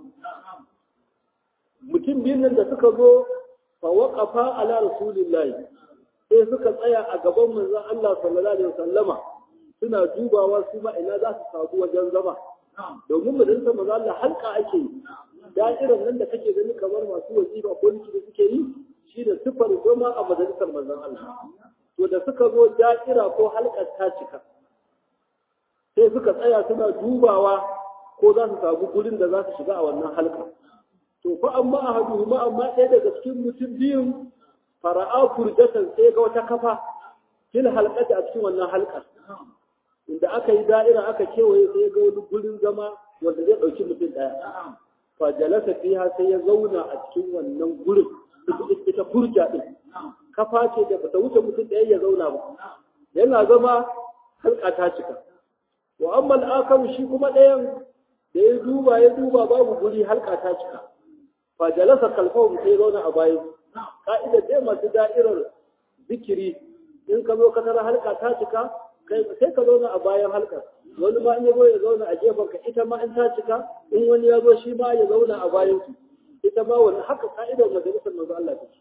mutum biyun nan da suka zo fa waqafa ala rasulillahi sai suka tsaya a gaban manzon Allah sallallahu alaihi wasallama suna dubawa su ma ina za su sabu wajen zama domin mu dinsa manzon Allah halka ake da'irar nan da kake gani kamar masu wazifa ko liki da suke yi shi da sifar zama a majalisar manzon Allah to da suka zo da'ira ko halkar ta cika sai suka tsaya suna dubawa ko za su samu gurin da za su shiga a wannan halka to fa amma ahadu ma amma ɗaya daga cikin mutum biyun fara'a furjatan sai ga wata kafa fil halqati a cikin wannan halka inda aka yi da'ira aka kewaye sai ga wani gurin zama wanda zai dauki mutum daya fa jalasa fiha sai ya zauna a cikin wannan gurin ita furja din kafa ce da bata wuce mutum daya ya zauna ba yana zama halka ta cika wa amma al-akharu shi kuma ɗayan da ya duba ya duba babu guri halka ta cika fa jalasa kalfahu sai zauna a bayan ka'ida dai masu da'irar zikiri in ka zo ka tara halka ta cika kai sai ka zauna a bayan halka wani ma in ya zo ya zauna a gefen ka ita ma in ta cika in wani ya zo shi ma ya zauna a bayan su ita ma wani haka ka'idar majalisar manzo Allah take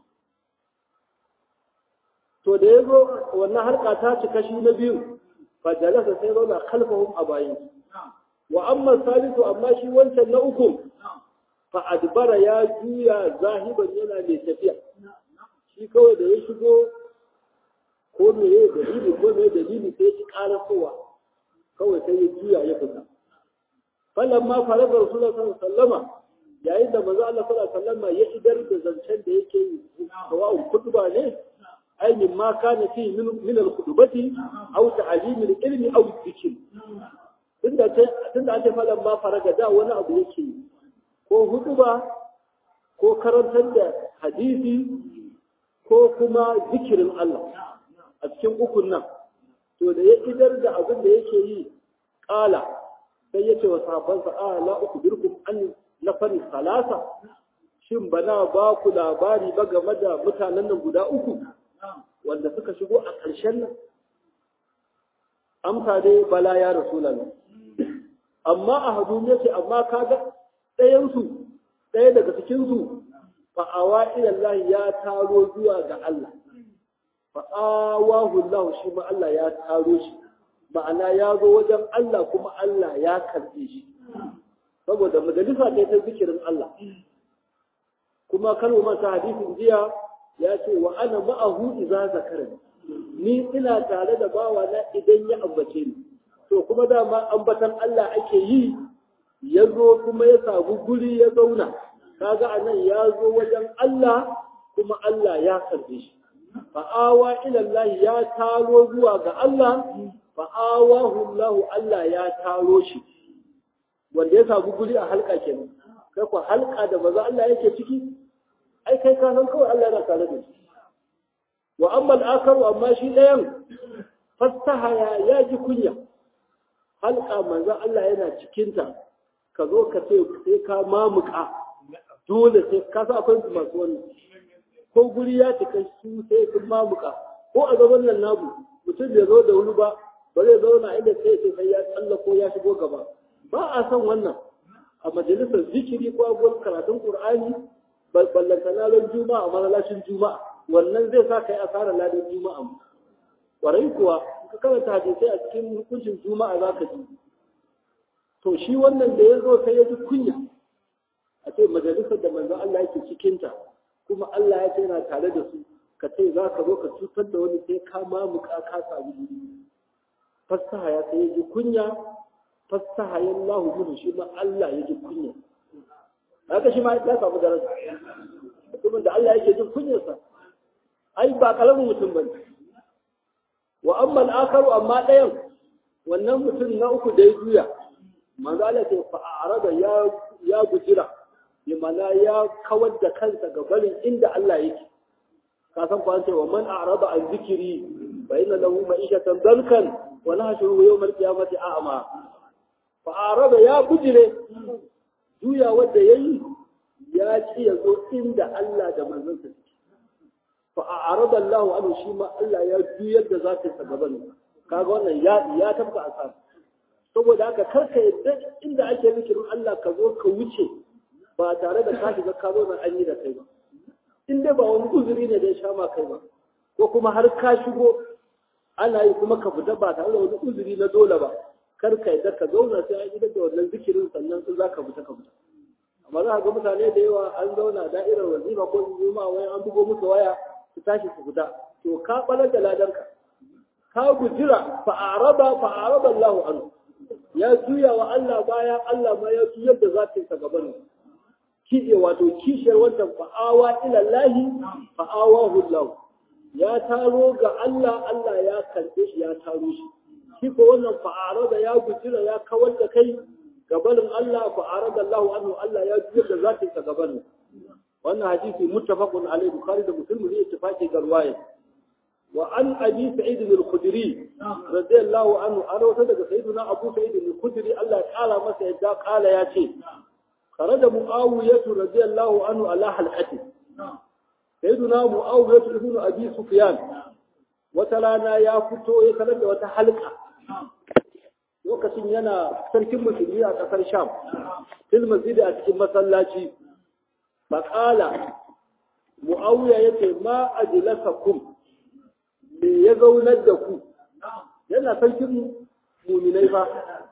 to da ya zo wannan halka ta cika shi na biyu fajalasa sai zauna khalfahum a bayan wa amma salisu amma shi wancan na uku fa adbara ya juya zahiban yana mai tafiya shi kawai da ya shigo ko me ya dalili ko me dalili sai ya karasowa kawai sai ya juya ya fita falan ma fara da rasulullah sallallahu alaihi wasallama yayin da manzo Allah sallallahu alaihi wasallama ya idar da zancen da yake yi sawa'un kutuba ne ai min ma kana fi min al-khutubati aw ta'lim al-ilmi aw dhikr tunda tunda ake falan ma fara da wani abu yake yi ko hutuba ko karantar da hadisi ko kuma zikirin Allah a cikin ukun nan to da ya idar da abin da yake yi kala sai yace wa sahabbansa a la ukhbirukum an nafari salasa shin bana ba ku labari ba game da mutanen nan guda uku wanda suka shigo a ƙarshen nan amsa dai bala ya rasulullah amma a hadu yace amma kaga ɗayan su ɗaya daga cikin su fa'awa ila Allah ya taro zuwa ga Allah fa'awahu Allah shi ma Allah ya taro shi ma'ana ya zo wajen Allah kuma Allah ya karɓe shi saboda majalisa ce ta zikirin Allah kuma kalmo masa hadisin jiya ya ce wa ana ma'ahu idza zakarani ni ina tare da bawa na idan ya ambace ni to kuma dama ambatan Allah ake yi ya zo kuma ya samu guri ya zauna kaga anan ya zo wajen Allah kuma Allah ya karbe shi fa'awa ila Allah ya taro zuwa ga Allah fa'awahu Allah Allah ya taro shi wanda ya samu guri a halka kenan kai ko halka da maza Allah yake ciki ai kai ka san kawai Allah yana tare da shi wa amma al-akharu amma shi dayan fastaha ya yaji kunya halka manzo Allah yana cikin ta ka zo ka ce sai ka mamuka dole sai ka sa akwai masu wannan ko guri ya cika su sai kun mamuka ko a gaban nan nabu mutum bai zo da wuri ba ba zai zauna inda sai sai ya tsalla ko ya shigo gaba ba a san wannan a majalisar zikiri ko abubuwan karatun Qur'ani ballanta lalon juma'a masalashin juma'a wannan zai sa kai asarar ladan juma'a kwarai kuwa ka karanta hadisai a cikin hukuncin juma'a za ka ji to shi wannan da ya zo sai ya ji kunya a ce majalisar da manzon Allah yake cikinta kuma Allah ya ce yana tare da su ka ce za ka zo ka cutar da wani sai ka mamuka ka sami guri fasaha ya sai ya ji kunya fasaha ya Allah gudu shi ma Allah ya ji kunya haka shi ma ya samu daraja mutumin da Allah yake jin kunyarsa ai ba kalamin mutum bane wa amma al-akharu amma dayan wannan mutum na uku da ya juya manzo Allah ce fa arada ya ya gujira limana ya kawar da kansa ga barin inda Allah yake ka san ko an ce wa man a'rada an zikiri fa inna lahu ma'ishatan dankan wa nahshuru yawm al-qiyamati a'ma fa arada ya gujire juya wanda yayi ya ci yazo inda Allah da manzon sa fa a'rada Allahu anhu shi ma Allah ya juyar da zatin sa gaban kaga wannan ya ya tabka asar saboda haka karka yadda inda ake zikirin Allah ka zo ka wuce ba tare da ka shiga ka zo nan an yi da kai ba in dai ba wani uzuri ne da ya sha ma kai ba ko kuma har ka shigo ana yi kuma ka fita ba tare da wani uzuri na dole ba kar ka yadda ka zauna sai an idar da wannan zikirin sannan in za ka fita ka fita amma za ka ga mutane da yawa an zauna da'irar wazifa ko juma'a wai an bugo musu waya su tashi su fita to ka balar da ladanka ka gujira fa araba fa araba Allahu anhu ya juya wa Allah baya Allah ma ya juyar da zatinsa gaban ki wato kishiyar wannan fa'awa ila Allah fa'awahu Allah ya taro ga Allah Allah ya karbe shi ya taro shi shi ko wannan fa'ara da ya gujira ya kawar da kai gaban Allah fa'ara da Allah anhu Allah ya juyar da zatinsa gaban wannan hadisi muttafaqun alaihi Bukhari da Muslim ne ittifaqi ga riwaya وعن أبي سعيد الخدري رضي الله عنه أنا وصدق سيدنا أبو سعيد الخدري الله تعالى ما سيدا قال يا شيء خرج معاوية رضي الله عنه على حلقته سيدنا معاوية ابن أبي سفيان وتلانا يا فتو يتلد وتحلقة lokacin yana sarkin musulmi a ƙasar Sham fil masjid a cikin masallaci faqala Muawiya yace ma ajlasakum me ya zaunar da ku yana sarkin muminai ba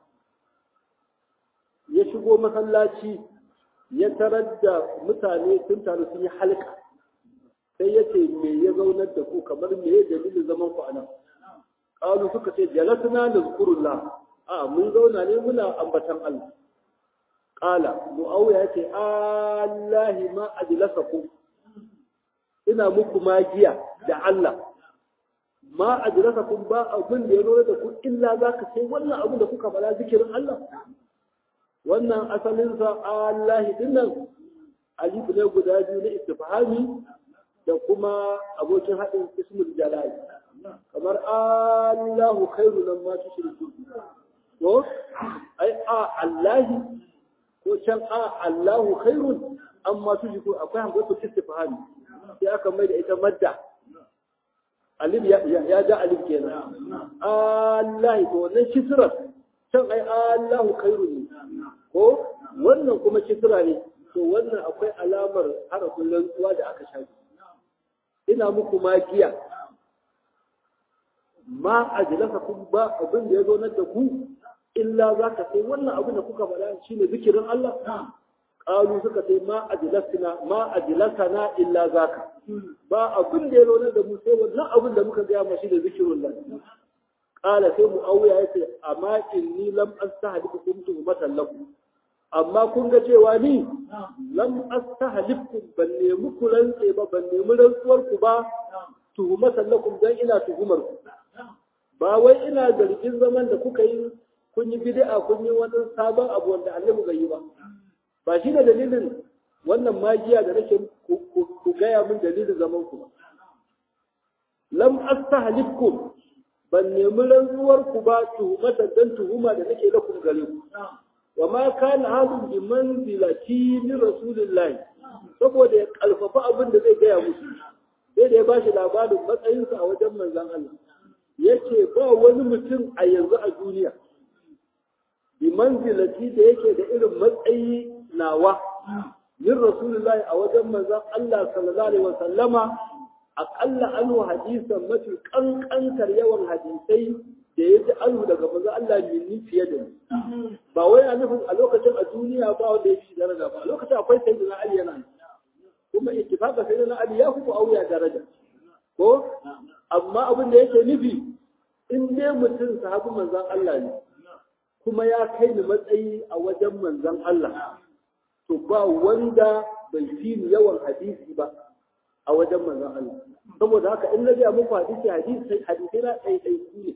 ya shigo masallaci ya tarar da mutane sun taru sun yi halka sai yace me ya zaunar da ku kamar me ya dalilin zaman ku anan qalu suka ce jalasna nazkurullah a mun zauna ne muna ambatan Allah qala muawiya yace allahi ma ajlasakum ina muku magiya da Allah ma ajlasakum ba abin da ya zo da ku illa zaka sai wannan abin da kuka fara zikirin Allah wannan asalin sa Allah dinnan alif ne guda biyu na istifhami da kuma abokin hadin ismul jalal kamar Allahu khairu lamma tushriku to ai a Allah ko can a Allahu khairun amma tushriku akwai hamzatu istifhami sai aka mai da ita madda alif ya ya ja alif kenan Allah to wannan kisra can ai Allahu khairu ne ko wannan kuma kisra ne to wannan akwai alamar harafin rantsuwa da aka shafi ina muku magiya ma ajlasakum ba abin da ya zo nan da ku illa zaka sai wannan abin da kuka faɗa shine zikirin Allah qalu suka sai ma ajlasna ma ajlasana illa zaka ba abin da ya zo nan da mu sai wannan abin da muka ga mashi da zikirullah qala sai muawiya yace amma inni lam astahdikum tuhmatan lakum amma kun ga cewa ni lam astahlifkum ban nemi ku rantse ba ban nemi rantsuwar ku ba tuhumatan lakum dan ina tuhumar ku ba wai ina zargin zaman da kuka yi kun yi bid'a kun yi wani sabon abu wanda Allah bai yi ba ba shi ne dalilin wannan magiya da nake ku gaya min dalilin zaman ku ba lam astahlifkum ban nemi rantsuwar ku ba tuhumatan dan tuhuma da nake lakum gare ku wa ma kana hadu bi manzilati min rasulillahi saboda ya kalfafa abin da zai gaya musu sai da ya bashi labarin matsayinsa a wajen manzon Allah yace ba wani mutum a yanzu a duniya bi manzilati da yake da irin matsayi nawa min rasulillahi a wajen manzon Allah sallallahu alaihi wasallama aqalla anhu hadisan mafi kankantar yawan hadisai da ya ji anhu daga manzo Allah minni fiye da ni ba wai a nufin a lokacin a duniya ba wanda ya fi daraja ba a lokacin akwai sayyidina Ali yana kuma ittifaqa sayyidina Ali ya fi auya daraja ko amma abin da yake nufi in dai mutum sahabi manzon Allah ne kuma ya kai ni matsayi a wajen manzon Allah to ba wanda bai fi ni yawan hadisi ba a wajen manzon Allah saboda haka in na ga muku hadisi hadisi hadisi na dai dai ne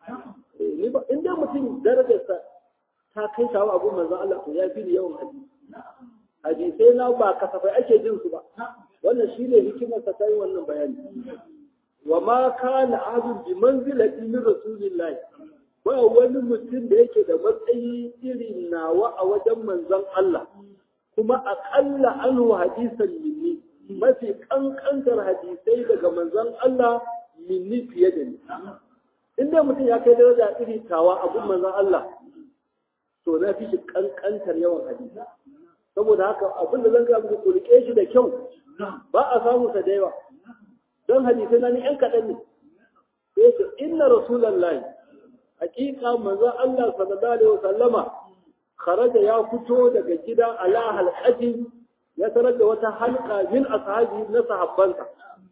in dai mutum darajarsa ta kai kawo abu manzon Allah to ya fi ni yawan hadisi hadisai na ba kasafai ake jin su ba wannan shine hikimar ta yi wannan bayani wa ma kana ahadun bi manzilati min rasulillahi ba wani mutum da yake da matsayi irin nawa a wajen manzon Allah kuma aqalla anhu hadisan minni mafi kankantar hadisai daga manzon Allah minni fiye da ni inda mutum ya kai daraja iri tawa abun manzon Allah to na fi shi kankantar yawan hadisi saboda haka abin da zan ga muku ku rike shi da kyau ba a samu sa da yawa don hadisai na ni ɗan kaɗan ne sai ce inna rasulullahi hakika manzon Allah sallallahu alaihi wasallama kharaja ya fito daga gida ala halqati ya tarar da wata halqa min ashabi na sahabbansa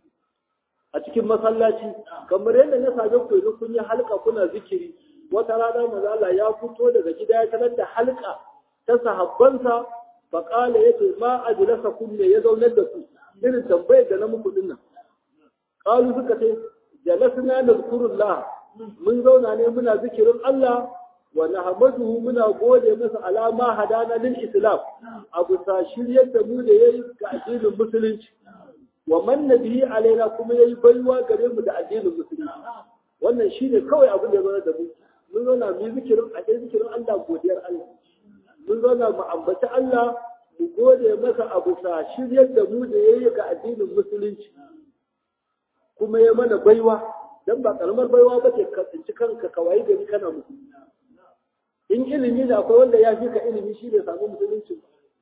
a cikin masallaci kamar yadda na sabe ku yanzu kun yi halka kuna zikiri wata rana manzo Allah ya fito daga gida ya tarar da halka ta sahabbansa fa qala yace ma ajlasakum ne ya zaunar da ku irin tambayar da na muku dinnan qalu suka ce jalasna nazkurullah mun zauna ne muna zikirin Allah wa nahmaduhu muna gode masa alama hadana lil islam abu sa shiryar da mu da yayi ga addinin musulunci wa man nabihi alaina kuma yayi baiwa gare mu da addinin musulunci wannan shine kawai abin da ya zama da mu mun zauna mu zikirin a dai zikirin Allah godiyar Allah mun zauna mu ambaci Allah mu gode masa abu sa shiryar da mu da yayi ga addinin musulunci kuma ya mana baiwa dan ba karamar baiwa bace ka tsinci kanka kawai gari kana musulunci in ilimi ne akwai wanda ya fi ka ilimi shi bai samu musulunci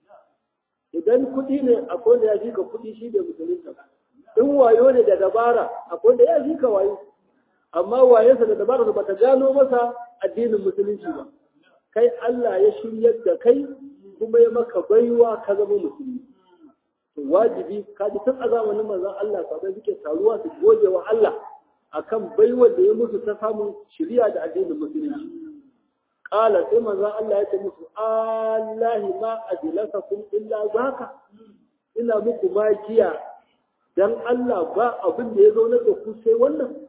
idan kuɗi ne akwai wanda ya fi ka kuɗi shi bai musulunta in wayo ne da dabara akwai wanda ya fi ka wayo amma wayensa da dabara ba ta gano masa addinin musulunci ba kai Allah ya shiryar da kai kuma ya maka baiwa ka zama musulmi wajibi kaji tun a zamanin manzon Allah sabai suke taruwa su goge wa Allah akan baiwar da ya musu ta samun shari'a da addinin musulunci qala sai manzon Allah ya ce musu allahi ma ajlasakum illa zaka ina muku makiya dan Allah ba abin da ya zo na da ku sai wannan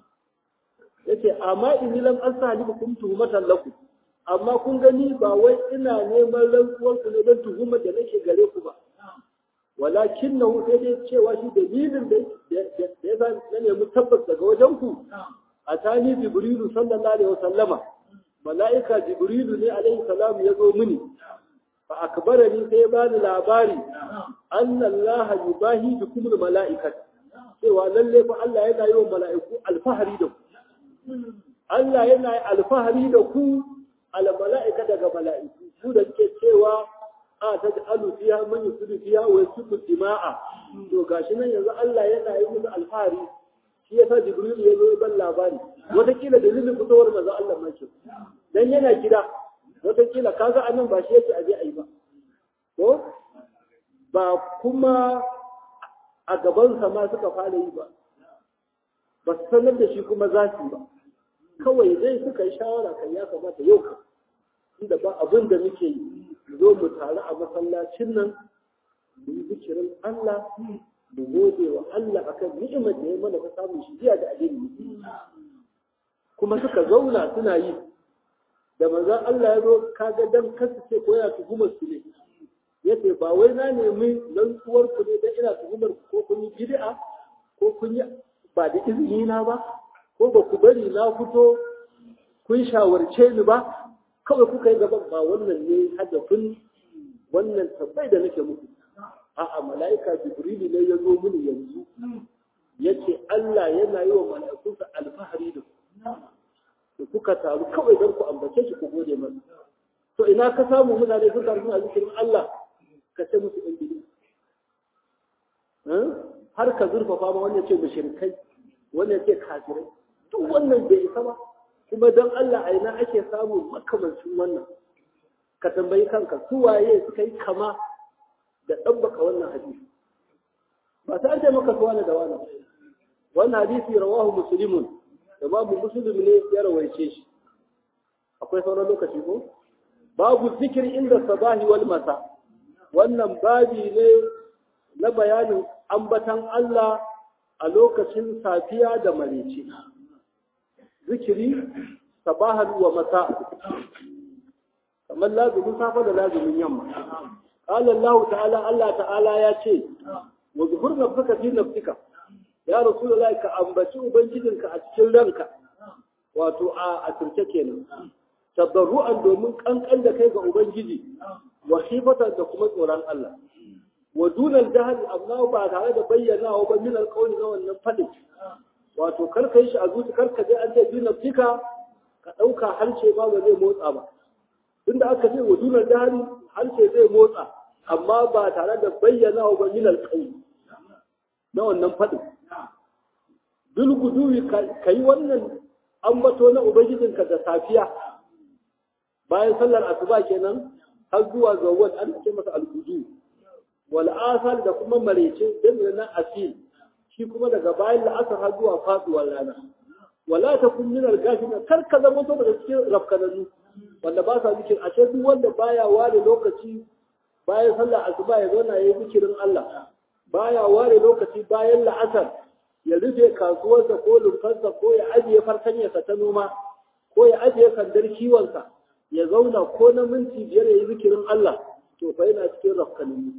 yace amma in lam asalibukum tuhmatan lakum amma kun gani ba wai ina neman rantsuwar ku ne don tuhumar da nake gare ku ba walakin na sai dai cewa shi dalilin da ya sa na nemi tabbas daga wajen ku a tani jibrilu sallallahu alaihi wasallama mala'ika jibrilu ne alaihi salam ya zo mini fa akbarani sai ba ni labari anna Allah yubahi bikum malaikat cewa lalle fa Allah yana yi wa mala'iku alfahari da ku Allah yana yi alfahari da ku al mala'ika daga mala'iku su da suke cewa a ta alu fiya man yusudu fiya wa yusudu dima'a to gashi nan yanzu Allah yana yi musu alfahari shi yasa jibril ya zo ban labari wata kila dalilin fitowar manzo Allah ma ce dan yana gida wata kila kaga anan ba shi yake aje ayi ba ko ba kuma a gaban sa ma suka fara yi ba ba su sanar da shi kuma za su ba kawai dai suka yi shawara kan ya kamata yau ka inda ba abin da muke yi zo mu taru a masallacin nan mu yi zikirin Allah mu gode wa Allah akan ni'imar da ya mana ta samu shi jiya da addini kuma suka zauna suna yi da manzon Allah ya zo kaga dan kasu ce ko ya tuhumar su ne yace ba wai na nemi rantsuwar ku ne dan ina tuhumar ko kun yi bid'a ko kun yi ba da izini na ba ko ba ku bari na fito kun shawarce ni ba kawai kuka yi gaban ba wannan ne hadafin wannan tabbai da nake muku a'a mala'ika jibrilu ne ya zo mini yanzu yace Allah yana yi wa mala'ikunsa alfahari da ku kuka taru kawai don ku ambace shi ku gode masa to ina ka samu mutane sun taru suna zikirin Allah ka ce musu in bidi har ka zurfafa ma wannan ce mushrikai wannan ce kafirai duk wannan bai isa ba kuma don Allah a ina ake samu makamancin wannan ka tambayi kanka su waye suka yi kama da ɗabbaka wannan hadisi ba ta ce maka su wani da wani wannan hadisi rawahu muslimun da babu muslim ne ya rawaice shi akwai sauran lokaci ko babu zikir inda sabahi wal masa wannan babi ne na bayanin ambatan Allah a lokacin safiya da marece zikiri sabahan wa masa kamar lazumin safa da lazumin yamma qala Allah ta'ala Allah ta'ala ya ce wa zuhur nafsaka fi nafsika ya rasulullahi ka ambaci ubangijinka a cikin ranka wato a asirce kenan tadarru'an domin kankan da kai ga ubangiji wa khifatan da kuma tsoron Allah wa dunal jahl amma ba tare da bayyana ba min alqawli na wannan fadin wato kar kai shi a zuci kar ka je an ce dina fika ka dauka harshe ba ba zai motsa ba tunda aka ce wa dunal jahl harshe zai motsa amma ba tare da bayyana ba min alqawli na wannan fadin bil guduwi kai wannan ambato na ubangijinka da safiya bayan sallar asuba kenan har zuwa ga wani an ce masa al-gudu wal asal da kuma marece dan nan asil shi kuma daga bayan la'asar har zuwa faduwar rana wala takun min al-gafina kar ka zama to daga cikin rafkananu wanda ba sa zikir ashe duk wanda baya ware lokaci bayan sallar asuba ya zauna yayi zikirin Allah baya ware lokaci bayan la'asar ya rufe kasuwarsa ko lumfarsa ko ya ajiye farkanyarsa ta noma ko ya ajiye sandar kiwonsa ya zauna ko na minti biyar ya yi zikirin Allah to fa yana cikin rafkanin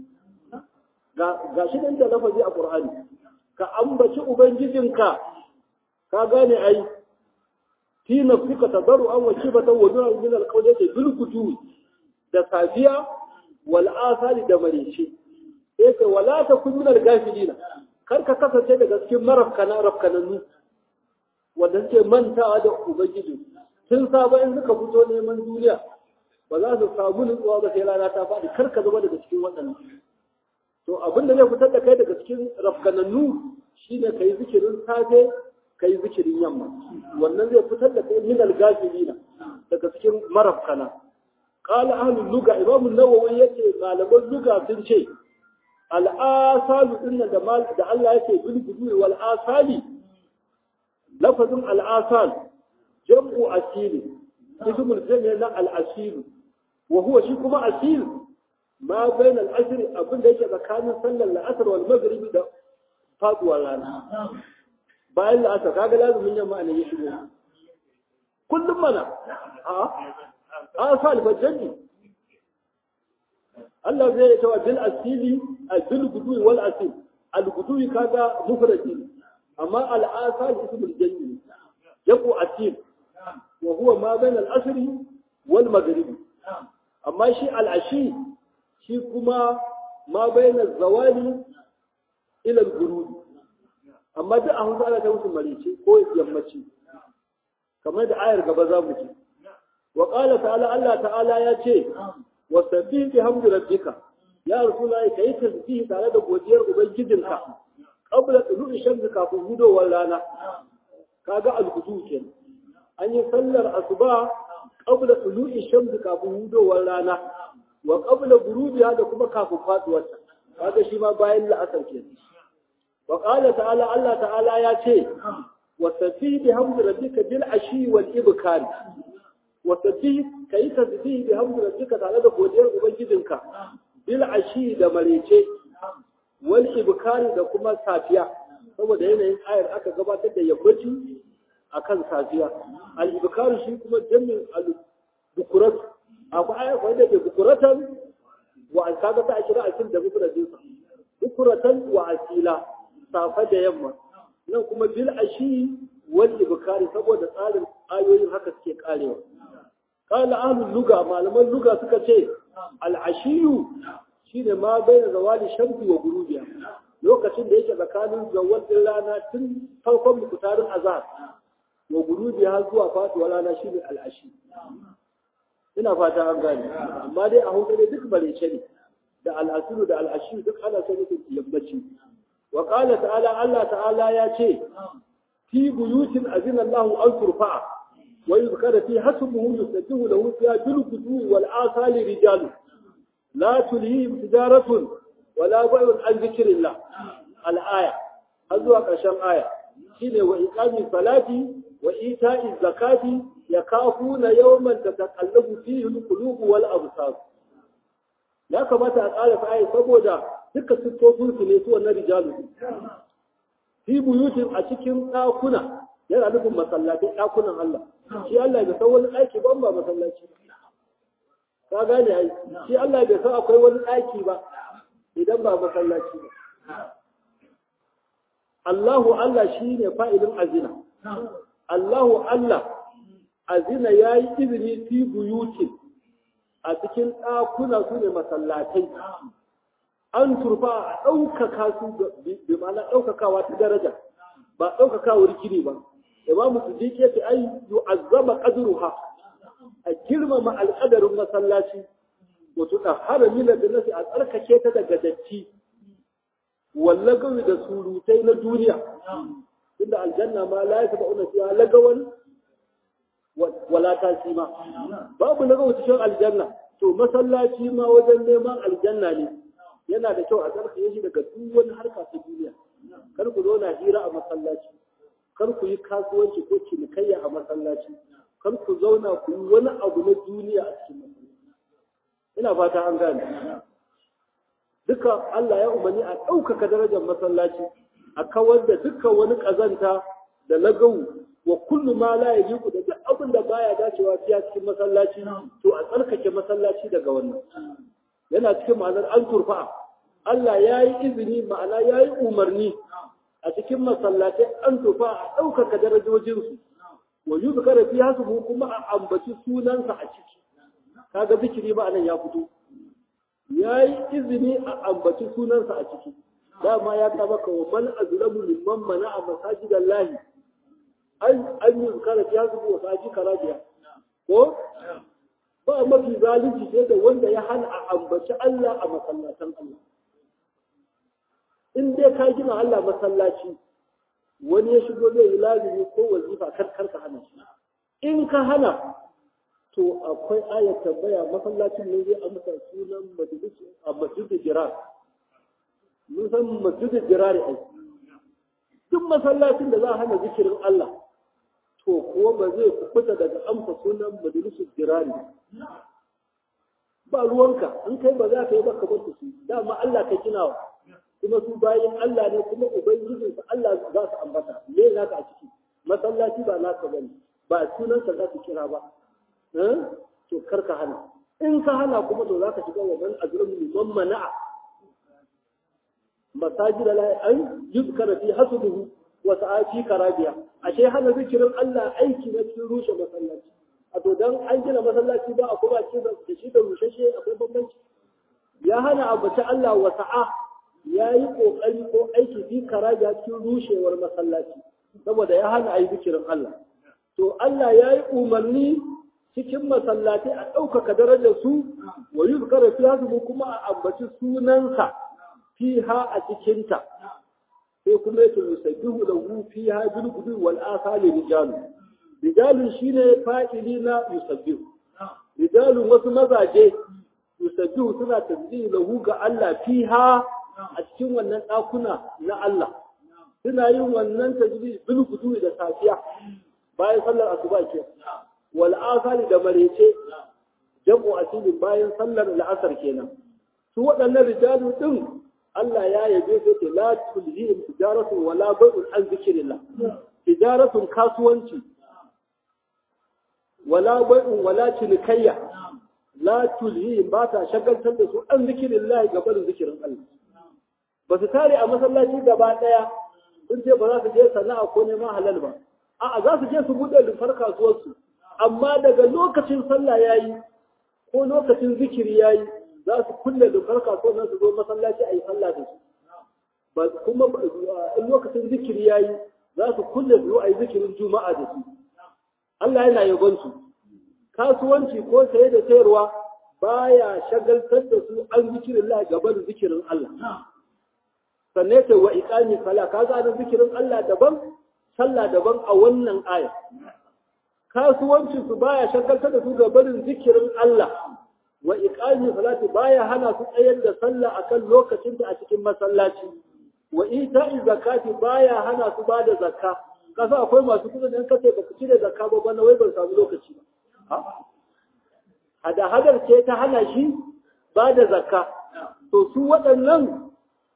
ga shi nan da lafazi a Qur'ani ka ambaci ubangijinka ka gane ai fi nafsika tadarruan wa shibatan wa du'a min al-qawli bil kutu da safiya wal asali da marice sai ka wala takun min al-gafilina kar ka kasance daga cikin marafkana rafkanannu wanda suke mantawa da ubangiji tun saba in suka fito neman duniya ba za su samu nutsuwa ba sai rana ta faɗi kar ka zama daga cikin waɗannan to abin da zai fitar da kai daga cikin rafkanannu shine kai zikirin safe kai zikirin yamma wannan zai fitar da kai min al-gafilina daga cikin marafkana qala ahlul lugha imam an-nawawi yace malaman lugha sun ce al'asalu din da mal da Allah yake bil gudu wal asali lafazin al'asal jam'u asili ismul jami' na al-asil wa huwa shi kuma asil ma bain al-asr abin da yake tsakanin sallar al-asr wal maghrib da faduwar rana bayan la'asar kaga lazumin yamma ne ya shigo kullum mana a asal bajani Allah zai yi tawa bil asili al gudu wal asil al gudu kaga mufradi amma al asal ismul jami yaqu asil wa huwa ma bain al asr wal maghrib amma shi al ashi shi kuma ma bain al zawali ila al ghurub amma duk a hunza ana ta musu marice ko yammaci kamar da ayar gaba za mu ji wa qala ta'ala Allah ta'ala ya ce wa sabbihi bihamdi rabbika ya rasulullahi kai tasbih tare da godiyar ubangijinka qabla tulu'i shamsi kafin hudowar rana kaga al-ghudu kenan an yi sallar asuba qabla tulu'i shamsi kafin hudowar rana wa qabla ghurubiha da kuma kafin faduwarta kaga shi ma bayan la'asar kenan wa qala ta'ala Allah ta'ala ya ce wa sabbihi bihamdi rabbika bil ashi wal ibkar wa sabbihi kai tasbih bihamdi rabbika tare da godiyar ubangijinka bil ashi da marece wal ibkar da kuma safiya saboda yanayin ayar aka gabatar da yammaci akan safiya al ibkar shi kuma jami'in al bukurat akwai ayar ko da ke bukuratan wa an kaga ta kira asil da bukuratin sa bukuratan wa asila safa da yamma nan kuma bil ashi wal ibkari saboda tsarin ayoyin haka suke karewa qala ahlul lugha malaman lugha suka ce al ashiyu shine ma baina zawali shamsi wa ghurubiha lokacin da yake tsakanin zawal din rana tun farkon mukutarin azhar wa ghurubiha zuwa faduwar rana shine al ashi ina fata an gane amma dai a hausa dai duk barece ne da al asulu da al ashi duk ana so ne yammaci وقال تعالى الله تعالى يا شيء في بيوت أذن الله أن ترفع ويذكر فيها اسمه يسبح له فيها بالغدو والآصال رجال لا تلهيهم تجارة ولا بيع عن ذكر الله الآية هذا كشام آية شيء وإقام الصلاة وإيتاء الزكاة يخافون يوما تتقلب فيه القلوب والأبصار ya kamata a ƙara fa ayi saboda duka siffofin su ne su wannan rijalu fi buyutin a cikin ɗakuna yana nufin masallatai ɗakunan Allah shi Allah bai san wani ɗaki ban ba masallaci ka gane ai shi Allah bai san akwai wani ɗaki ba idan ba masallaci ba Allahu Allah shine fa'ilin azina Allahu Allah azina yayi izini fi buyutin a cikin ɗakuna su ne masallatai an turfa a ɗaukaka su bi ma'ana ɗaukakawa ta daraja ba ɗaukakawar gini ba imamu siddiq yace ai yu'azzama qadruha a girmama alƙadarin masallaci wato da harami na nasi a tsarkake ta daga datti wallagawi da surutai na duniya inda aljanna ma la yasba'una fiha lagawan wala tasima babu lagawa cikin aljanna to masallaci ma wajen neman aljanna ne yana da kyau a tsarkake shi daga duk wani harka ta duniya kar ku zo na hira a masallaci kar ku yi kasuwanci ko cinikayya a masallaci kar ku zauna ku yi wani abu na duniya a cikin masallaci ina fata an gane duka Allah ya umarni a ɗaukaka darajar masallaci a kawar da dukkan wani ƙazanta da lagawu wa kullu ma la yajibu da duk abin da baya dacewa fiya cikin masallaci to a tsarkake masallaci daga wannan yana cikin ma'anar an turfa Allah ya yi izini ma'ana ya yi umarni a cikin masallatai an turfa a ɗaukaka darajojinsu wa yi zukara fi hasu kuma a ambaci sunansa a ciki kaga zikiri ba nan ya fito ya yi izini a ambaci sunansa a ciki dama ya ta maka wa man azlamu mimman mana a masajidan lahi an an yi zukara fi hasu wa saji karabiya ko ba mafi zalunci sai da wanda ya hana a ambaci Allah a masallatan Allah in dai ka gina Allah masallaci wani ya shigo zai yi lazimi ko wazifa kar kar ka hana shi in ka hana to akwai ayat tambaya masallacin ne zai amsa sunan majalisi a masjidul jiran mun san masjidul jirari ai duk masallacin da za a hana zikirin Allah to kuwa ba zai kubuta daga amsa sunan majalisul jirari ba ruwanka in kai ba za ka yi ba ka bar su dama Allah ka kinawa kuma su bayan Allah ne kuma ubangijin su Allah za su ambata me naka a ciki masallaci ba naka bane ba sunan ka za su kira ba eh to karka hana in ka hana kuma to za ka shiga wa man azlamu liman mana'a masajid la an yuzkara fi hasbuhu wa sa'ati karabiya ashe hana zikirin Allah aiki na cikin rushe masallaci a to dan an gina masallaci ba a kuma ce da shi da rushashe akwai bambanci ya hana abuta Allah wa sa'a yayi kokari ko aiki fi karabiya cikin rushewar masallaci saboda ya hana ayi zikirin Allah to Allah yayi umarni cikin masallaci a ɗaukaka darajar su wa yuzkara fi hasbuhu kuma a ambaci sunansa fiha a cikinta sai kuma yake yusabbihu lahu fiha bil gudu wal asali rijalu rijalun shine fa'ili na yusabbihu rijalun wasu mazaje yusabbihu suna tasbihu lahu ga Allah fiha a cikin wannan dakuna na Allah suna yin wannan tasbih bil gudu da safiya bayan sallar asuba ke wal asali da marece jam'u asilin bayan sallar al'asar kenan su waɗannan rijalu din Allah ya yabe su ce la tulhihim tijaratun wala bai'un an zikrillah tijaratun kasuwanci wala bai'un wala cinikayya la tulhihim ba ta shagaltar da su an zikrillah ga barin zikirin Allah ba su tare a masallaci gaba daya sun ce ba za su je sana'a ko neman halal ba a'a za su je su bude rufar kasuwar su amma daga lokacin sallah yayi ko lokacin zikiri yayi za su kulle dokar kasuwar su zo masallaci a yi sallah da su ba kuma in lokacin zikiri ya yi za su kulle su a yi zikirin juma'a da su Allah yana yabon su kasuwanci ko saye da sayarwa baya shagaltar da su an zikirin Allah gaba da zikirin Allah sannan ta wa iqami sala kaga da zikirin Allah daban sallah daban a wannan aya kasuwanci su baya shagaltar da su gaba da zikirin Allah wa iqami salati baya hana su tsayar da sallah akan lokacin ta a cikin masallaci wa ita'i zakati baya hana su bada zakka kasa akwai masu kudin dan kace baka cire zakka ba bana wai ban samu lokaci ba hada hadar ce ta hana shi bada zakka to su waɗannan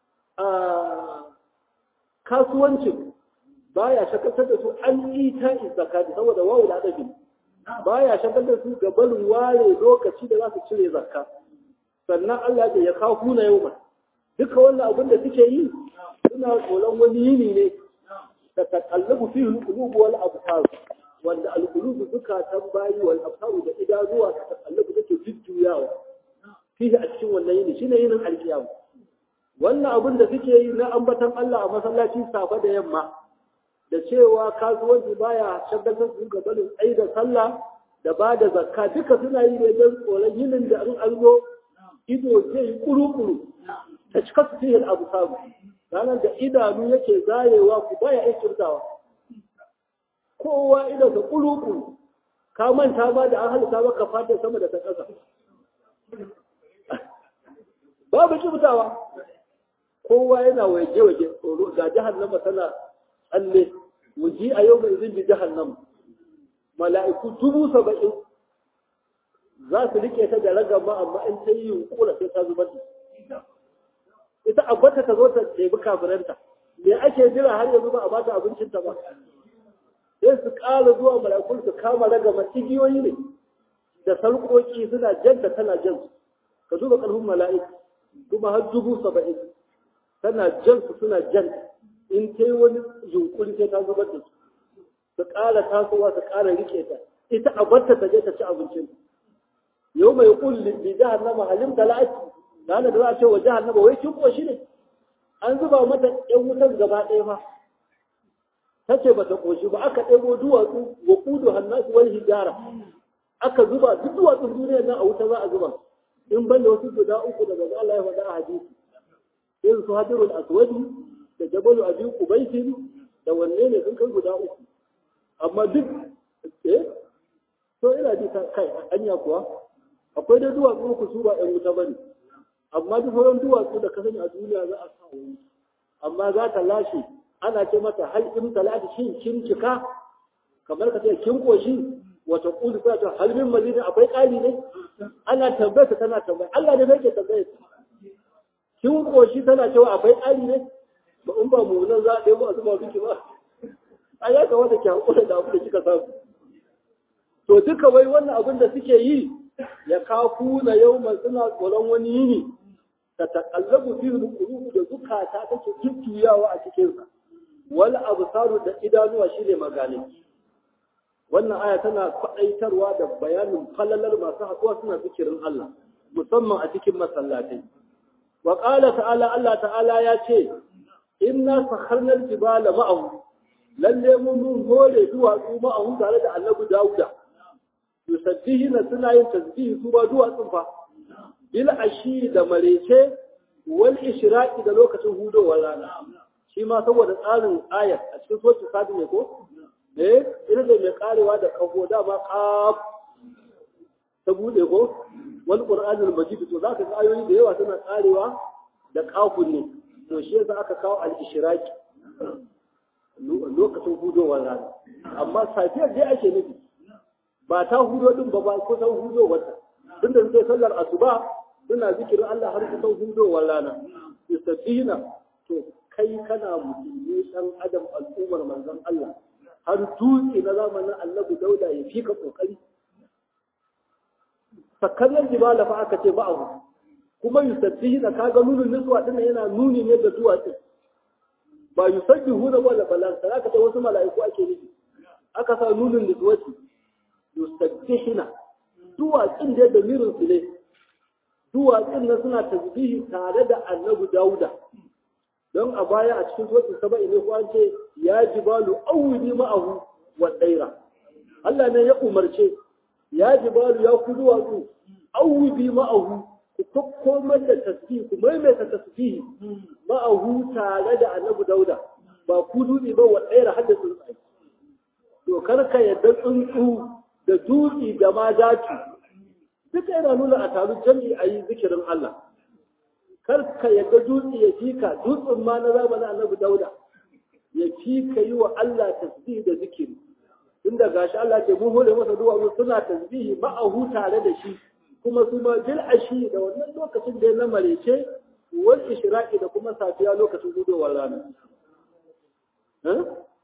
kasuwancin baya shakaltar da su an ita'i zakati saboda wawu da adabi baya shagal da su ga barin ware lokaci da za su cire zakka sannan Allah ya kafu na yau duka wannan abin da suke yi suna tsoron wani yini ne da taqallabu fihi al-qulub wal absar wanda al-qulub duka tambayi wal absar da idanuwa ta taqallabu take jujjuyawa fihi a cikin wannan yini shine yinin alkiyama wannan abin da suke yi na ambatan Allah a masallaci safa da yamma da cewa kasuwanci baya shagaltar su ga barin tsayi da sallah da ba da zakka duka suna yi ne don tsoron yinin da an an zo ido zai yi kuru-kuru ta cika su fiye abu samu ranar da idanu yake zayewa ku baya aiki kirtawa kowa idan ka kuru-kuru ka manta ba da an halitta maka fata sama da ta ƙasa babu kibtawa kowa yana waje-waje tsoro ga jahannama tana tsalle wuji a yau mai zimbi jahannama mala'iku dubu saba'in za su rike ta da ragama amma in ta yi yunkura sai ta zubar da ita abbata ta zo ta ɗebi kafiranta me ake jira har yanzu ba a bata abincinta ba sai su ƙara zuwa mala'iku su kama ragama igiyoyi ne da sarƙoƙi suna janta tana jan su ka duba ƙarfin mala'ika kuma har dubu saba'in tana jan su suna janta in ta yi wani yunkuri sai ta zubar da su su ƙara tasowa su ƙara rike ta ita a barta ta je ta ci abincin yau mai kulli bi jahannama halim talati ranar da za a ce wa jahannama wai kin koshi ne an zuba mata ɗan wutan gaba ɗaya fa ta ce ba ta koshi ba aka ɗebo duwatsu wa kudu hannasu wani hijara aka zuba duk duwatsun duniyar nan a wuta za a zuba in ban da wasu guda uku da manzo Allah ya faɗa a hadisi irin su hadirul aswadi da jabalu abi qubaisin da wanne ne sun kai guda uku amma duk eh to ina ji kai anya kuwa akwai da duwatsu uku su ba ɗan wuta bane amma duk sauran duwatsu da ka sani a duniya za a sa wani amma za ta lashe ana ce mata hal in talati shin kin cika kamar ka ce kin koshi wata kulu ta ta hal min mazidin akwai ƙari ne ana tambayar tana tambaya Allah ne yake tambayar kin koshi tana cewa akwai ƙari ne ba in ba mu nan za a ɗebo a zuba miki ba a ya kamata ki hakura da abu da kika samu to duka wai wannan abin da suke yi ya kafu na yau suna tsoron wani yini ta taƙallabu fi rukuruku da zukata take jujjuyawa a cikinsa wal absaru da idanuwa shine magani wannan aya tana faɗaitarwa da bayanin falalar masu haɗuwa suna zikirin Allah musamman a cikin masallatai wa qala ta'ala Allah ta'ala ya ce inna sakharna al-jibala ma'ahu lalle mun hore duwatsu ma'ahu tare da Annabi Dawuda yusabbihuna suna yin tasbihi su ba duwatsun fa bil ashi da marece wal ishraqi da lokacin hudowar rana shi ma saboda tsarin ayat a cikin suratul sadi ne ko eh ina da mai karewa da kafo da ma qaf ta bude ko wal qur'anul majid to zaka ga ayoyi da yawa suna karewa da kafun ne to shi yasa aka kawo al ishraqi lokacin hudowar rana amma safiyar dai ake nufi ba ta hudo din ba ba ko ta hudo wata tunda sai sallar asuba suna zikirin Allah har kusan hudowar rana yusabihina to kai kana musulmi dan adam al'ummar manzon Allah har dutse na zamanin Annabi Dauda ya fika kokari sakallan jibala fa aka ce ba'ahu kuma yusabihina kaga nunin niswa din yana nuni ne da duwatsu ba yusabbihuna wala balan saraka ta wasu mala'iku ake nufi aka sa nunin niswati yusabbihina duwatsun da da mirin su ne duwatsun na suna tasbihi tare da Annabi Dauda don a baya a cikin suratul saba'i ne ko an ce ya jibalu awdi ma'ahu wa daira Allah ne ya umarce ya jibalu ya ku duwatsu awdi ma'ahu ku kokkomar da tasbihi ku maimaita tasbihi ma'ahu tare da Annabi Dauda ba ku dutse ba wa daira hadda tsuntsaye to karka yadda tsuntsu da dutse da ma daci duka yana nuna a taru jami'i a yi zikirin Allah kar ka yadda dutse ya fika dutsen ma na zamanin Annabi Dauda ya fika yi wa Allah tasbihi da zikiri inda gashi Allah ce mun hore masa duwa suna tasbihi ma'ahu tare da shi kuma su ma bil ashi da wannan lokacin da ya na marece wal ishraqi da kuma safiya lokacin gudowar rana eh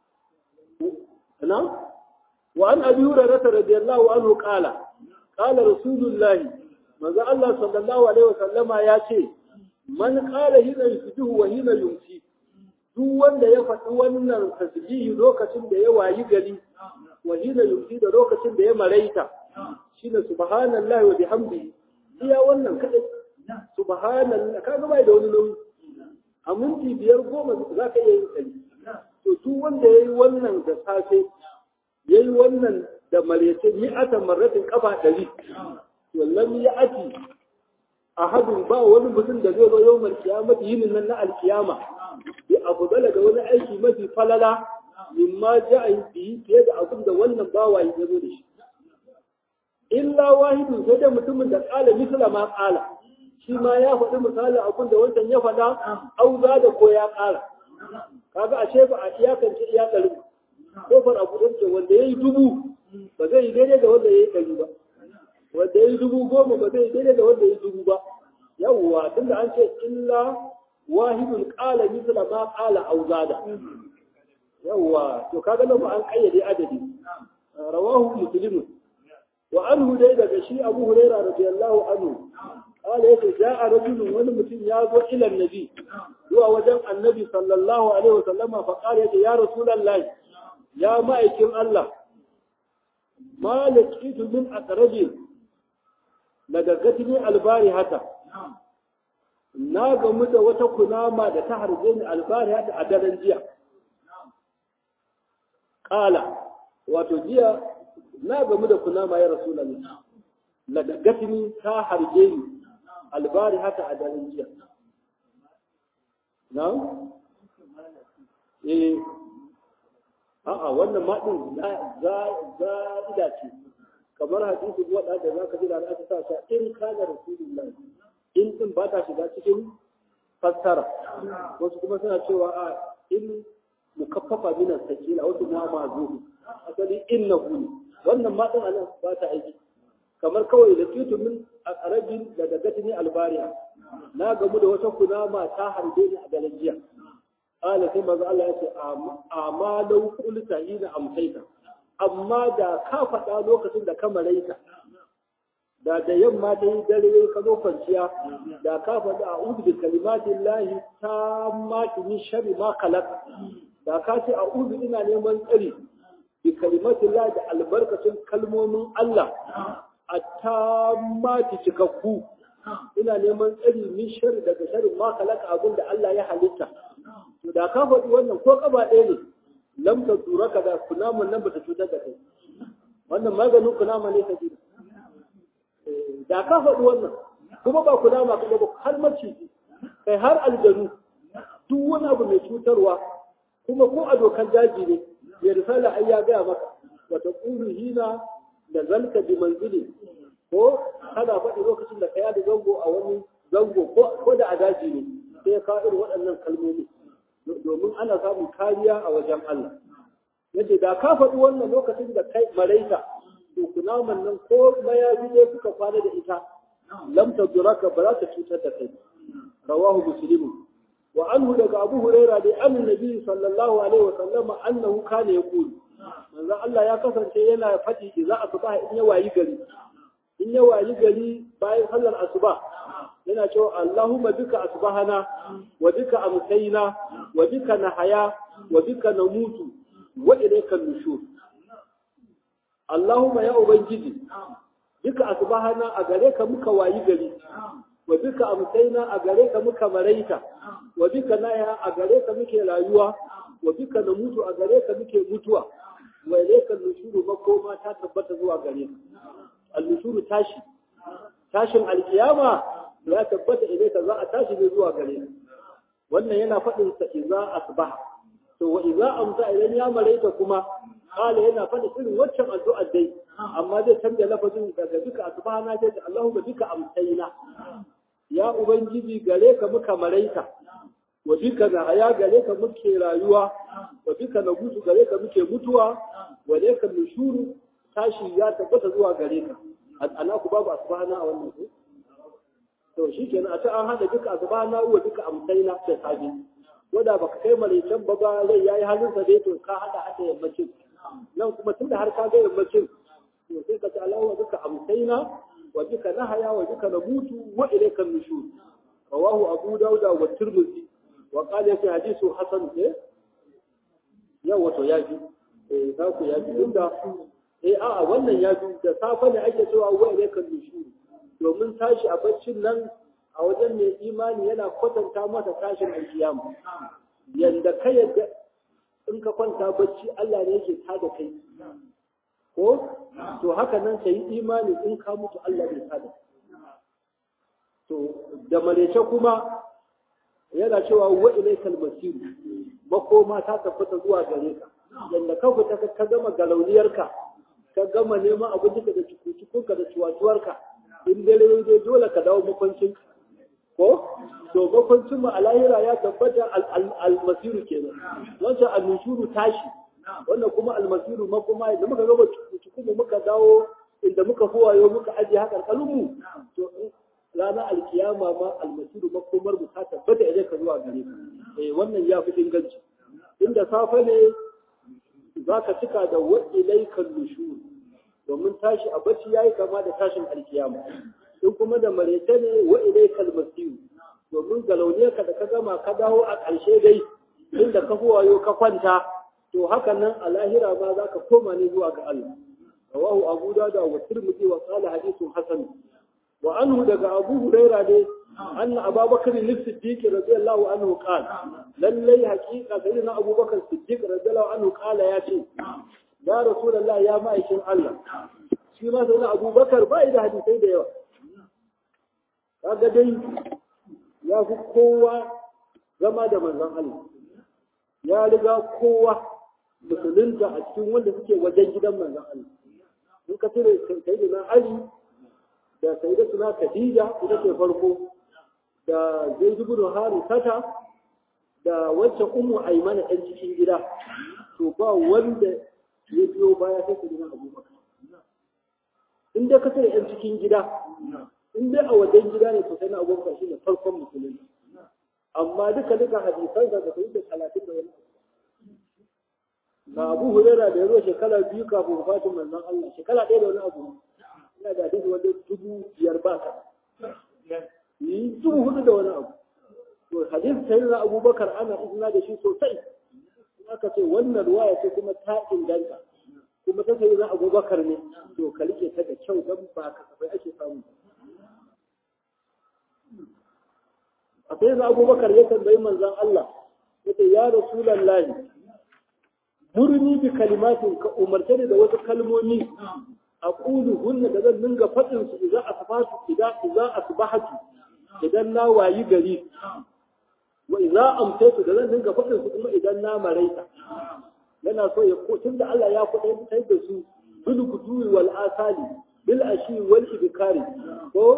na wa an abi hurairah radiyallahu anhu qala qala rasulullahi manzo Allah sallallahu alaihi wasallama ya ce man qala hina yusbihu wa hina yumsi duk wanda ya faɗi wannan tasbihi lokacin da ya wayi gari wa hina yumsi da lokacin da ya maraita shine subhanallahi wa bihamdihi iya wannan kadai subhanallahi kaga bai da wani nauyi a minti biyar goma za ka iya yin tsari to duk wanda yayi wannan da safe yayi wannan da maryace mi'ata marratin kafa ɗari wallan ya ati ahadun ba wani mutum da zai zo yawmal kiyamati yinin nan na alkiyama bi afdala da wani aiki mafi falala mimma ja'a bi fiye da abin da wannan bawa ya zo da shi illa wahidun sai da mutumin da kala misla ma kala shi ma ya faɗi misali abin da wancan ya faɗa auza da ko ya kala kaga ashe ba a iyakance iyakalin kofar abu don ce wanda yayi dubu ba zai daidai da wanda yayi ɗari ba wanda yayi dubu goma ba zai daidai da wanda yayi dubu ba yawwa tunda an ce illa wahidun qala mithla ma qala aw zada yawwa to kaga nan ba an kayyade adadi rawahu muslim wa anhu dai daga shi Abu Hurairah radiyallahu anhu qala yace ja'a rajulun wani mutum ya zo ila annabi zuwa wajen annabi sallallahu alaihi wasallama fa qala yace ya rasulullahi ya ma'aikin Allah malakitu min aqrabi nagagatini albari hata na gamu da wata kunama da ta harbe ni albari hata a daren jiya qala wato jiya na gamu da kunama ya rasulullahi nagagatini ta harbe ni albari hata a daren jiya na eh a'a wannan ma din za za ida ce kamar hadisi wada da zaka ji da aka sa sa in kana rasulullahi in din ba ta shiga cikin fassara wasu kuma suna cewa a in mukaffafa min as-sakila wasu kuma ma'zuhu asali innahu wannan ma din anan ba ta aiki kamar kawai da kitu min arabin da dagatini albariya na gamu da wata kunama ta harbe ni a galajiya ala sai manzo Allah ya ce amma law qulta hina amsayta amma da ka faɗa lokacin da ka maraita da da yamma ta yi dare ka zo kwanciya da ka faɗa a'udhu bi kalimatin lahi tammati min sharri ma khalaq da ka ce a'udhu ina neman tsari bi kalimatin lahi da albarkacin kalmomin Allah a tammati cikakku ina neman tsari min sharri daga sharri ma khalaq abin da Allah ya halitta to da ka faɗi wannan ko kaba ɗaya ne lam ta turaka da kunaman nan bata cutar da kai wannan maganin kunama ne ka ji da ka faɗi wannan kuma ba kunama kuma ba har maciji kai har aljanu duk wani abu mai cutarwa kuma ko a dokar daji ne ya risala ai ya gaya maka wata qulu hina da zalka bi manzili ko kada faɗi lokacin da kai da zango a wani zango ko da a daji ne sai ka irin waɗannan kalmomi domin ana samun kariya a wajen Allah yace da ka faɗi wannan lokacin da kai maraita to kunaman nan ko mayafi ne kuka kwana da ita lam taduraka ba za ta cutar da kai rawahu muslim wa anhu daga abu huraira da annabi sallallahu alaihi wa sallam annahu kana yaqul manzo Allah ya kasance yana faɗi idza asbaha in ya wayi gari in ya wayi gari bayan sallar asuba yana cewa Allahumma bika asbahana wa bika amsayna wa bika nahaya wa bika namutu wa ilayka nushur Allahumma ya ubangiji bika asbahana a gare ka muka wayi gari wa bika amsayna a gare ka muka maraita wa bika nahaya a gare ka muke rayuwa wa bika namutu a gare ka muke mutuwa wa ilayka nushur makoma ta tabbata zuwa gare ka al-nushur tashi tashin alkiyama ya tabbata idan ka za a tashi ne zuwa gare ni wannan yana faɗin sa idza asbaha to wa idza amsa idan ya maraita kuma kala yana faɗi irin waccan addu'a dai amma zai canja lafazin daga duka asbaha na ce Allahumma bika amsayna ya ubangiji gare ka muka maraita wa bika na haya gare ka muke rayuwa wa bika na gutu gare ka muke mutuwa wa laka nushuru tashi ya tabbata zuwa gare ka ana ku babu asbahana a wannan ko to shi kenan a ta an hada duka asbahana uwa duka amsaina da sabi wanda baka kai maraicen ba ba rai yayi halin sa dai to ka hada hada yammacin nan kuma tunda har ka ga yammacin to sai ka ce Allahu duka amsaina wa duka nahaya wa duka namutu wa ilayka nushur rawahu abu dauda wa tirmidhi wa qala fi hadithu hasan eh yawa to yaji eh za ku yaji inda eh a'a wannan yaji da safa ne ake cewa wa ilayka nushur domin tashi a baccin nan a wajen mai imani yana kwatanta masa tashin alkiyama yanda kai yadda in ka kwanta bacci Allah ne yake tada kai ko to haka nan kai imani in ka mutu Allah ne tada to da malece kuma yana cewa wa ilaikal masir makoma ta tabbata zuwa gare ka yanda ka fita ka gama galauniyarka ka gama neman abinci da cikucikunka da ciwatuwarka in dare dai dole ka dawo makwancin ko to makwancin mu a lahira ya tabbata al-masiru kenan wancan al-nushuru tashi wannan kuma al-masiru makoma idan muka gaba cikin muka dawo inda muka huwayo muka aje haka kalmu to rana al-kiyama ma al-masiru makomar mu ta tabbata idan ka zuwa gare ka eh wannan ya fi inganci inda safa ne zaka cika da wa ilaikal nushur domin tashi a bacci yayi kama da tashin alkiyama in kuma da marece ne wa ilaikal masir domin galauniyarka da ka gama ka dawo a ƙarshe dai inda ka huwayo ka kwanta to hakan nan a lahira ma za ka koma ne zuwa ga Allah rawahu abu dawud wa tirmidhi wa qala hadithun hasan wa anhu daga abu huraira ne anna abubakar as-siddiq radiyallahu anhu qala lallai haqiqa sayyidina abubakar as-siddiq radiyallahu anhu qala ya ce ya rasulullah ya ma'aikin Allah shi ma sai abubakar bai da hadisai da yawa kaga dai ya fi kowa zama da manzon Allah ya riga kowa musulunta a cikin wanda suke wajen gidan manzon Allah in ka tire sayyidina Ali da sayyidatuna Khadija ita ce farko da Zaid ibn Harithata da wacce ummu Aymana ɗan cikin gida to ba wanda ya biyo baya sai sayyidina Abubakar in dai ka tare ɗan cikin gida in dai a wajen gida ne to sayyidina Abubakar shine farkon musulmi amma duka duka hadisan da kai da talatin da wani na Abu Hurairah da yazo shekara biyu kafin wafatin manzon Allah shekara ɗaya da wani abu ina da hadisi wanda dubu biyar ba ka yi dubu hudu da wani abu to hadisi sai na Abubakar ana izina da shi sosai aka ce wannan ruwaya ce kuma ta inganta kuma ta sai na Abubakar ne to ka rike ta da kyau dan ba ka kafai ake samu a sai na Abubakar ya tambayi manzon Allah yace ya rasulullahi murni bi kalimatin ka umarce da wasu kalmomi aqulu hunna da zan dinga fadin su idan asbahatu idan idan asbahatu idan na wayi gari wa idan amsaytu da zan dinga fadin su kuma idan na maraita yana so ya ko tunda Allah ya kuɗe sai da su bil kuduwi wal asali bil ashi wal ibkari ko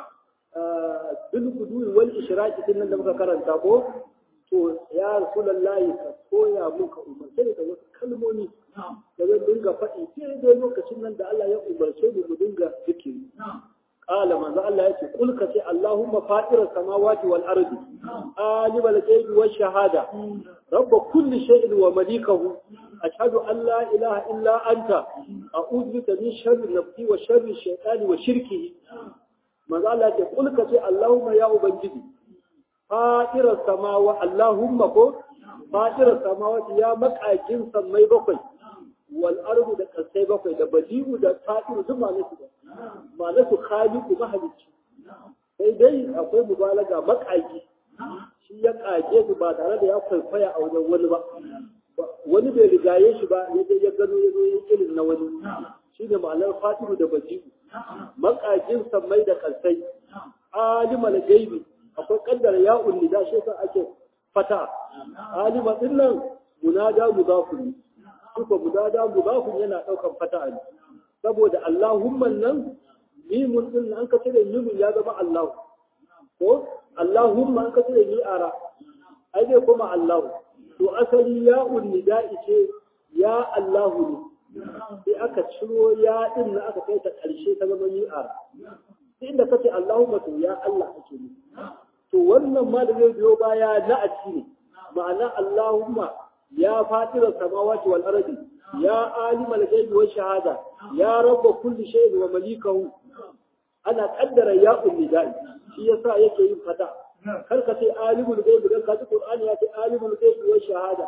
bil kuduwi wal ishraqi din nan da muka karanta ko to ya rasulullahi ka koya muka umarce da wasu kalmomi da zan dinga faɗi sai dai lokacin nan da Allah ya umarce mu mu dinga zikiri qala manzo Allah yace kul ka ce Allahumma fatira samawati wal ardi alim al ghaibi wash shahada rabb kulli shay'in wa malikahu ashhadu an la ilaha illa anta a'udhu bika min sharri nafsi wa sharri shaytani wa shirkihi manzo Allah yace kul ka ce Allahumma ya ubangiji fatirar samawa Allahumma ko fatirar samawati ya makakin sammai bakwai wal ardu da kasai bakwai da badi'u da fatiru duk malaku ba malaku khaliqu mahalicci sai dai akwai mubalaga makaki shi ya kage su ba tare da ya kwaikwaya a wajen wani ba wani bai rigaye shi ba ya ya gano ya zo irin na wani shi ne ma'anar fatiru da badi'u makakin sammai da kasai alimal gaibi akwai kaddara ya ulli da shi yasa ake fata alima din nan munada mudafun kuma munada mudafun yana daukan fata ne saboda Allahumma nan mimun din an ka cire mimun ya zama Allah ko Allahumma an ka cire ni ara ai dai kuma Allah to asali ya ulli da ce ya Allah ne sai aka ciro ya din aka kai ta karshe ta zama ni ara inda kace Allahumma to ya Allah ake ne to wannan ma da zai biyo baya na'ati ne ma'ana Allahumma ya fatira samawati wal ardi ya alimal ghaibi wash shahada ya rabb kulli shay'in wa malikahu ana kaddara ya ulidai shi yasa yake yin fata kar ka ce alimul ghaibi dan ka ji Qur'ani ya ce alimul ghaibi wash shahada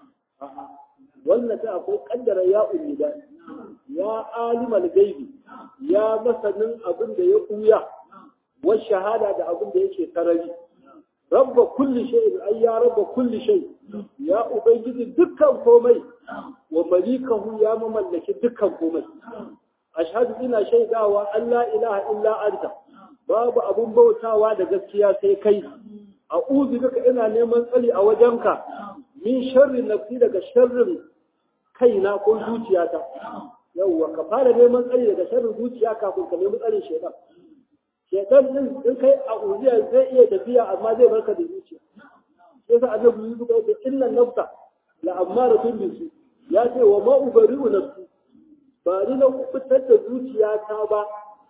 wannan ta akwai kaddara ya ulidai ya alimal ghaibi ya masanin abin da ya kuya wa shahada da abin da yake sarari rabba kulli shay ay ya rabba kulli shay ya ubangiji dukkan komai wa malikahu ya mamallaki dukkan komai ashhadu ina shaidawa Allah ilaha illa anta babu abun bautawa da gaskiya sai kai a'udhu bika ina neman tsari a wajenka min sharri nafsi daga sharrin kaina ko zuciyata yawwa ka fara neman tsari daga sharrin zuciya kafin ka nemi tsarin shaitan shaitan din in kai a uziya zai iya tafiya amma zai barka da zuciya sai sa annabi Yusuf ya ce inna nafsa la amaratun bisu ya ce wa ma ubari'u nafsi ba ni na fitar da zuciyata ba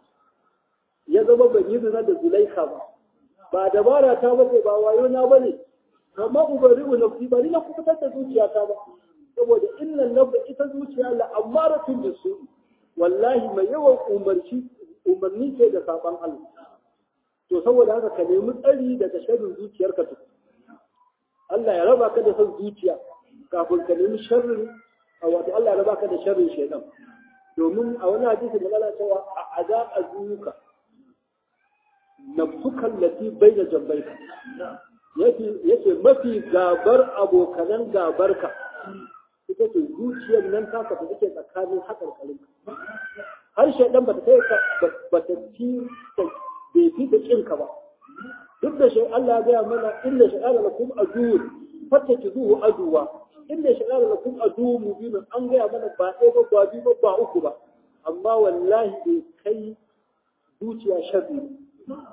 ya zama ban yi zina da Zulaika ba ba dabara ta bace ba wayo na bane amma ubari'u nafsi ba ni na fitar da zuciyata ba saboda inna nafsa ita zuciya la amaratun bisu wallahi mai yawan umarci umarni ce da saban Allah to saboda haka ka nemi tsari daga sharrin zuciyarka to Allah ya raba ka da son zuciya kafin ka nemi sharrin wato Allah ya raba ka da sharrin shaytan domin a wani hadisi da Allah cewa a azab azuka nafsuka allati bayna jambayka yake yake mafi gabar abokanan gabarka ita ce zuciyar nan ta ka take tsakanin hakarkarin har shaidan ba ta kai ba ta fi bai fi da kinka ba duk da shi Allah ya gaya mana inda shaidan lakum aduwwun fattakizuhu aduwa inda shaidan lakum aduwwun mubin an gaya mana ba ɗaya ba ba biyu ba ba uku ba amma wallahi bai kai zuciya sharri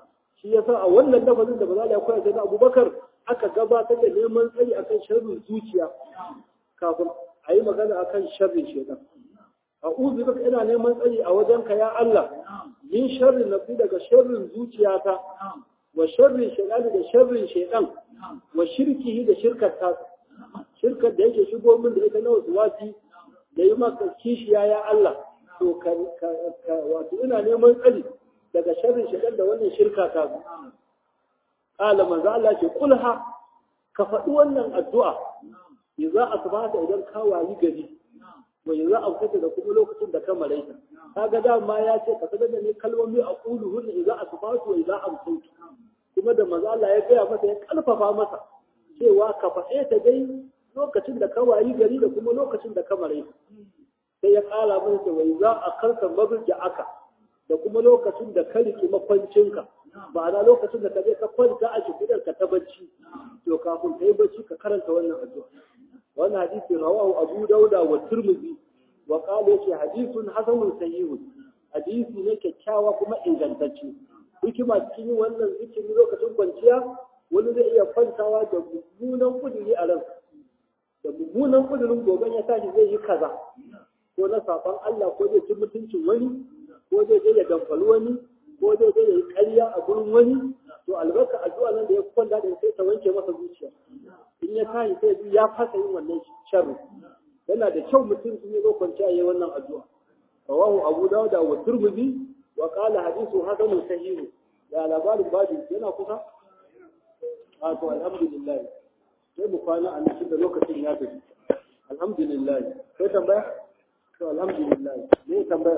shi yasa a wannan lafazin da bazala ya koya sai Abubakar aka gabatar da neman tsari akan sharrin zuciya kafin a yi magana akan sharrin shaitan. a'udhu bika ina neman tsari a wajenka ya Allah min sharrin nafsi daga sharrin zuciyata wa sharrin shaytan da sharrin shaytan wa shirkihi da shirkar ta shirkar da yake shigo min da ita na waswasi da yi maka kishiya ya Allah to ka wato ina neman tsari daga sharrin shaytan da wannan shirka ta qala manzo Allah ce kulha ka faɗi wannan addu'a idza asbata idan ka wayi gari wa za a fita da kuma lokacin da ka maraita kaga dama ya ce ka sanar da ni kalmomi a quluhu idza asbatu wa idza amsaytu kuma da manzo Allah ya gaya masa ya kalfafa masa cewa ka faɗe ta dai lokacin da ka wayi gari da kuma lokacin da ka maraita sai ya kala masa wa idza akarta mabja aka da kuma lokacin da ka riki makwancinka ma'ana lokacin da ka je ka kwanta a cikin ka ta bacci to kafin ka yi bacci ka karanta wannan addu'a wannan hadisi rawahu Abu Dauda wa Tirmidhi wa qala yace hadithun hasanun sahihun hadisi ne kyakkyawa kuma ingantacce hikima cikin wannan zikiri lokacin kwanciya wani zai iya kwantawa da mummunan kudiri a ransa da mummunan kudirin goben ya tashi zai yi kaza ko na saban Allah ko zai ci mutuncin wani ko zai je ya gamfali wani ko zai je ya yi ƙarya a gurin wani to albarka addu'a nan da ya kwanta da sai ta wanke masa zuciya in ya tashi sai ya fasa yin wannan sharri yana da kyau mutum in ya zo kwanciya yayin wannan addu'a rawahu Abu Dawud wa Tirmidhi wa qala hadithu hasanun sahih ya labarin babu yana kusa a to alhamdulillah sai mu kwana a cikin da lokacin ya tafi alhamdulillah sai tambaya to alhamdulillah ne tambaya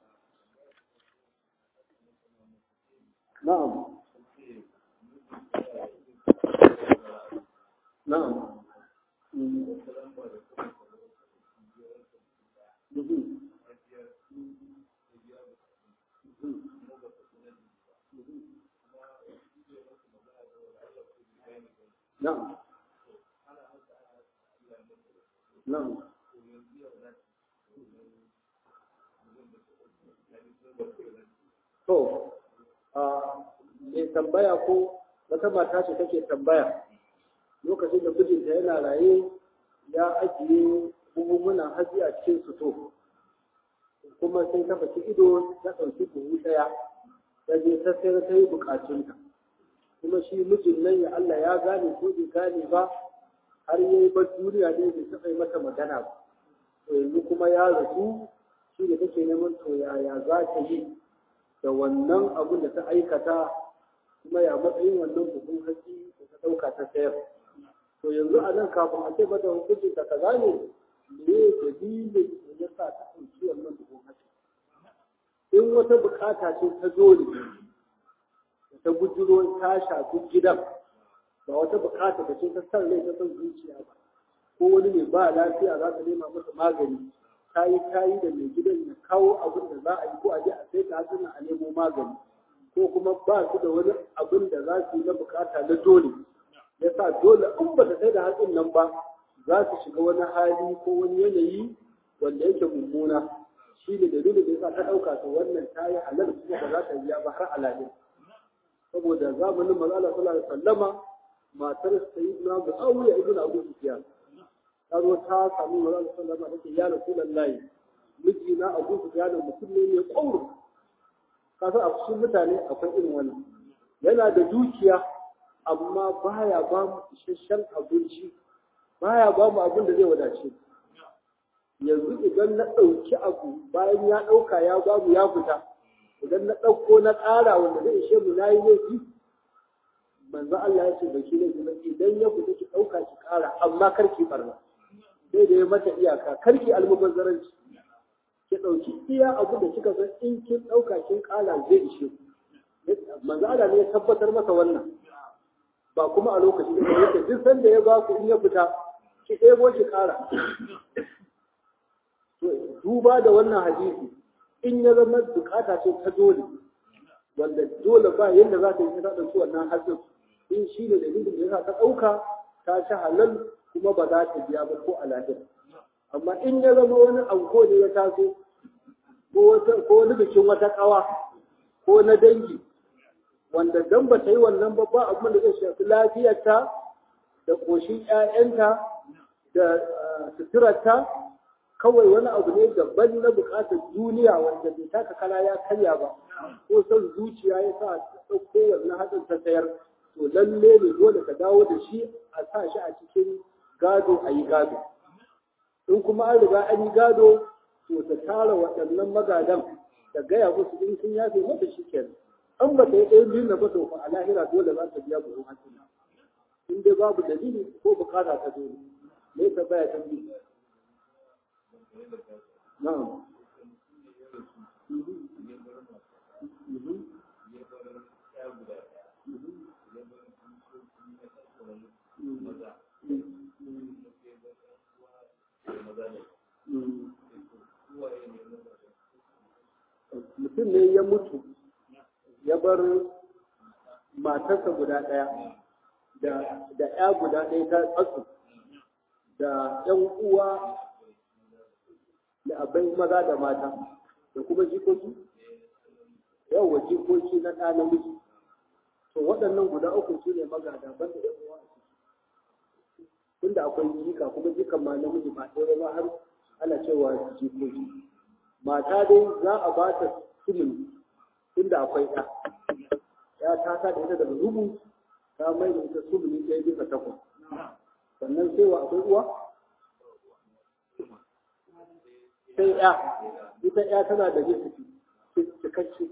na'am na'am نعم نعم to a mai tambaya ko wata mata ce take tambaya lokacin da mijinta yana raye ya ajiye buhunhunan hatsi a cikin suto kuma sai ta faki ido ta ɗauki buhu ɗaya ta je ta sayar ta yi bukatunta kuma shi mijin nan ya Allah ya gane ko bai gane ba har yayi bar duniya ne bai taɓa yi mata magana ba to yanzu kuma ya rasu shi da take neman to yaya za ta yi da wannan abun da ta aikata kuma ya matsayin wannan buhun hatsi da ta ɗauka ta sayar to yanzu a nan kafin a ce mata hukuncin ta kaza ne me dalilin da ya sa ta ɗauki wannan buhun hatsi in wata bukata ce ta dole ta bujiro ta shafi gidan ba wata bukata da ce ta san rai ta san zuciya ba ko wani mai ba lafiya za ta nema masa magani ta yi ta yi da mai gidan ya kawo abin da za a yi ko a je a sai ta hatsin a nemo magani ko kuma ba su da wani abin da za su yi na bukata na dole ya sa dole in ba ta sai da hatsin nan ba za su shiga wani hali ko wani yanayi wanda yake mummuna shi ne dalilin da ya sa ta ɗauka ta wannan ta yi halal kuma ba za ta biya ba har alalin saboda zamanin manzo Allah sallallahu alaihi wasallama matar sayyidina Muawiya ibn Abu Sufyan ta zo ta samu manzo Allah sallallahu alaihi wasallama ya Rasulullahi miji na Abu Sufyan mutum ne mai kauro kasan a cikin mutane akwai irin wannan yana da dukiya amma baya ba mu isasshen abinci baya ba mu abin da zai wadace yanzu idan na ɗauki abu bayan ya ɗauka ya ba mu ya fita idan na ɗauko na ƙara wanda zai ishe mu na yi laifi manzo Allah ya ce ba ki laifi ba idan ya fita ki ɗauka ki ƙara amma kar ki barna sai da ya mata iyaka kar ki almubazzaranci ki ɗauki iya abu da kika san in kin ɗauka kin ƙara zai ishe ku manzo Allah ne ya tabbatar masa wannan ba kuma a lokacin da yake duk sanda ya ba ku in ya fita ki ɗebo ki ƙara duba da wannan hadisi in ya zama bukata ce ta dole wanda dole ba yadda za ta yi ta ɗauki wannan hatsin in shi ne dalilin da ya sa ta ɗauka ta ci halal kuma ba za ta biya ba ko a lahira amma in ya zama wani anko ne ya taso ko wani bikin wata ƙawa ko na dangi wanda dan ba ta yi wannan ba ba abin da zai shafi lafiyarta da ƙoshin ƴaƴanta da suturarta, kawai wani abu ne daban na buƙatar duniya wanda bai taka kala ya karya ba, ko son zuciya ya sa ta ɗauko wannan haɗin ta sayar, to lalle ne dole ka dawo da shi a sa shi a cikin gado a yi gado. In kuma an riga an yi gado, to ta tara waɗannan magadan ta gaya musu in sun yafe mata shi kenan. An ba ta yi ɗayan biyun na ba to fa a lahira dole za ta biya buhun hatsi. In dai babu dalili ko bukata ta dole. Me ta baya ta biyu? Na'am. Mutum ne ya mutu ya bar matarsa guda ɗaya da ya guda ɗaya ta tsatsu da ‘yan uwa da abin maza da mata da kuma jikoki, yawwa jikoki na ɗa namiji. To waɗannan guda uku su ne magada ban da ‘yan uwa a ciki. Tunda akwai jika kuma jikan ma namiji ba ɗaya ba har ana cewa jikoki. Mata dai za a ba ta sulun inda akwai ɗa. Ya ta sa da ita daga rubu ta mai da ita sulun ɗaya bisa takwas. Sannan sai wa akwai uwa? Sai ya, ita ya tana da jisifi, cikakke.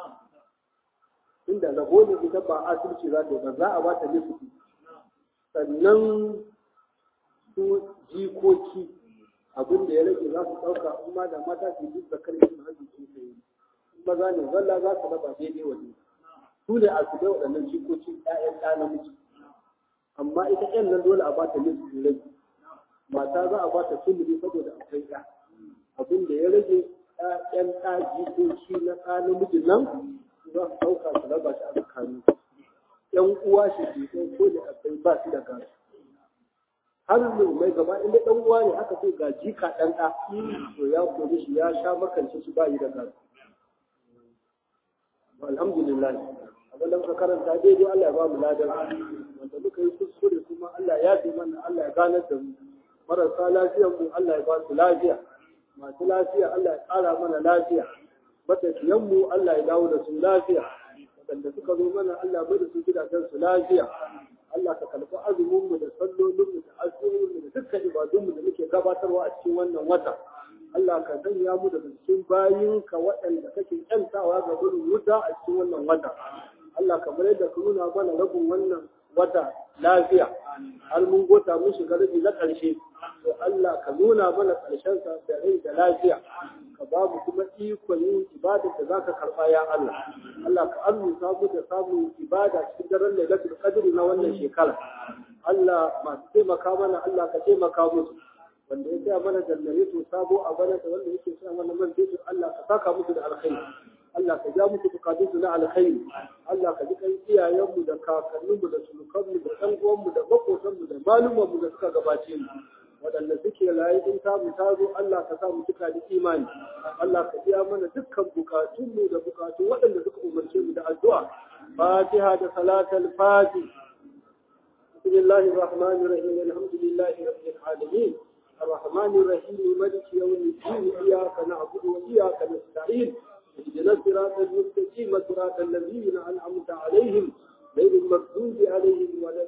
Inda rabo ne ita ba asirci za ta yi ba, za a ba ta jisifi. Sannan su jikoki abin da ya rage za su ɗauka in ma da mata su yi da karfi su hajji sun sayi. Maza ne zalla za su raba daidai waje. Su ne a su bai waɗannan jikoki ‘ya'yan ɗa namiji. Amma ita ‘yan nan dole a ba ta jisifi rage. Mata za a ba ta sulhu saboda akwai ɗa. Abin da ya rage ‘ya'yan ɗa jikoki na ɗa namijin nan za su ɗauka su raba shi a tsakanin. ‘Yan uwa shi ke ko da akwai ba su da gasu. Har mai gaba inda ɗan uwa ne aka ce ga jika ɗan ɗa, to ya kori shi ya sha makance shi ba yi da gasu. Alhamdulillah. Abin da muka karanta daidai Allah ya ba mu ladan. Wanda muka yi kuskure kuma Allah ya fi mana Allah ya ganar da mu. Marasa lafiyar mu Allah ya ba su lafiya. Masu lafiya Allah ya ƙara mana lafiya. Matafiyan mu Allah ya dawo da su lafiya. Waɗanda suka zo mana Allah bai da su gidajen su lafiya. Allah ka karɓi azumin mu da sallolin mu da azumin mu da dukkan ibadun mu da muke gabatarwa a cikin wannan wata. Allah ka sanya mu daga cikin bayinka waɗanda kake kyantawa ga gurin wuta a cikin wannan wata. Allah ka bar da ka nuna mana rabin wannan wata lafiya. Har mun gota mun shiga rabi na ƙarshe. To Allah ka nuna mana ƙarshen sa da rai da lafiya. Ka ba mu kuma ikon yin ibadar da zaka karɓa ya Allah. Allah ka arzuta mu da samun ibada cikin daren Lailatul Qadr na wannan shekara. Allah masu taimaka mana Allah ka taimaka musu. Wanda ya tsaya mana jannare to sabo a bana da wanda yake tsaya mana man dai Allah ka saka musu da alkhairi. Allah ka ja musu bukatun su na alkhairi. Allah ka ji kan iyayenmu da kakanninmu da sunukanmu da ɗan uwanmu da makotanmu da malumanmu da suka gabace mu. Waɗanda suke raye in ta mu ta zo Allah ka sa mu cika da imani. Allah ka biya mana dukkan bukatunmu da bukatun waɗanda suka umarce mu da addu'a. Fatiha da salatul Fatih. Bismillahir Rahmanir Rahim. Alhamdulillahi Rabbil Alamin. الرحمن الرحيم مالك يوم الدين إياك نعبد وإياك نستعين اهدنا الصراط المستقيم صراط الذين أنعمت عليهم غير المغضوب عليهم ولا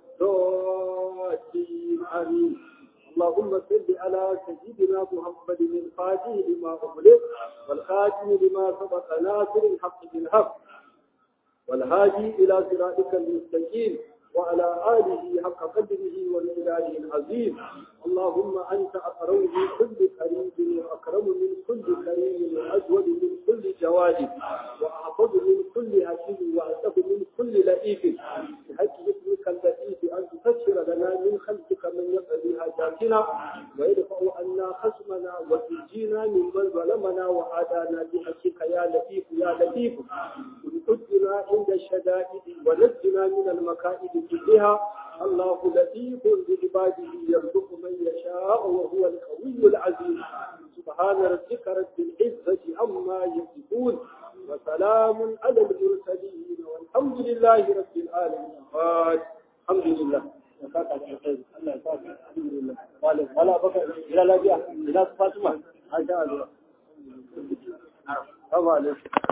الضالين آمين. اللهم صل على سيدنا محمد الفاتح لما أغلق والخاتم لما سبق ناصر الحق بالحق والهادي إلى صراطك المستقيم وعلى آله حق قدره والإله العظيم. اللهم أنت أقرب من كل قريب وأكرم من كل كريم وأجود من كل جواد وأحفظ من كل حكيم وأسف من كل لئيف بحق اسمك اللطيف أن تفسر لنا من خلقك من يقضي حاجاتنا ويدفع عنا خصمنا وتنجينا ممن ظلمنا وعادانا بحقك يا لطيف يا لطيف ونقدنا عند الشدائد ونجنا من المكائد كلها. الله لطيف بعباده يرزق من يشاء وهو القوي العزيز. سبحان ربك رب العزة عما يصفون وسلام على المرسلين والحمد alhamdulillahi rabbil alamin alhamdulillah ya saka da kai Allah ya saka alhamdulillah wala wala baka ila lafiya ila Fatima a sha Allah. Assalamu alaikum.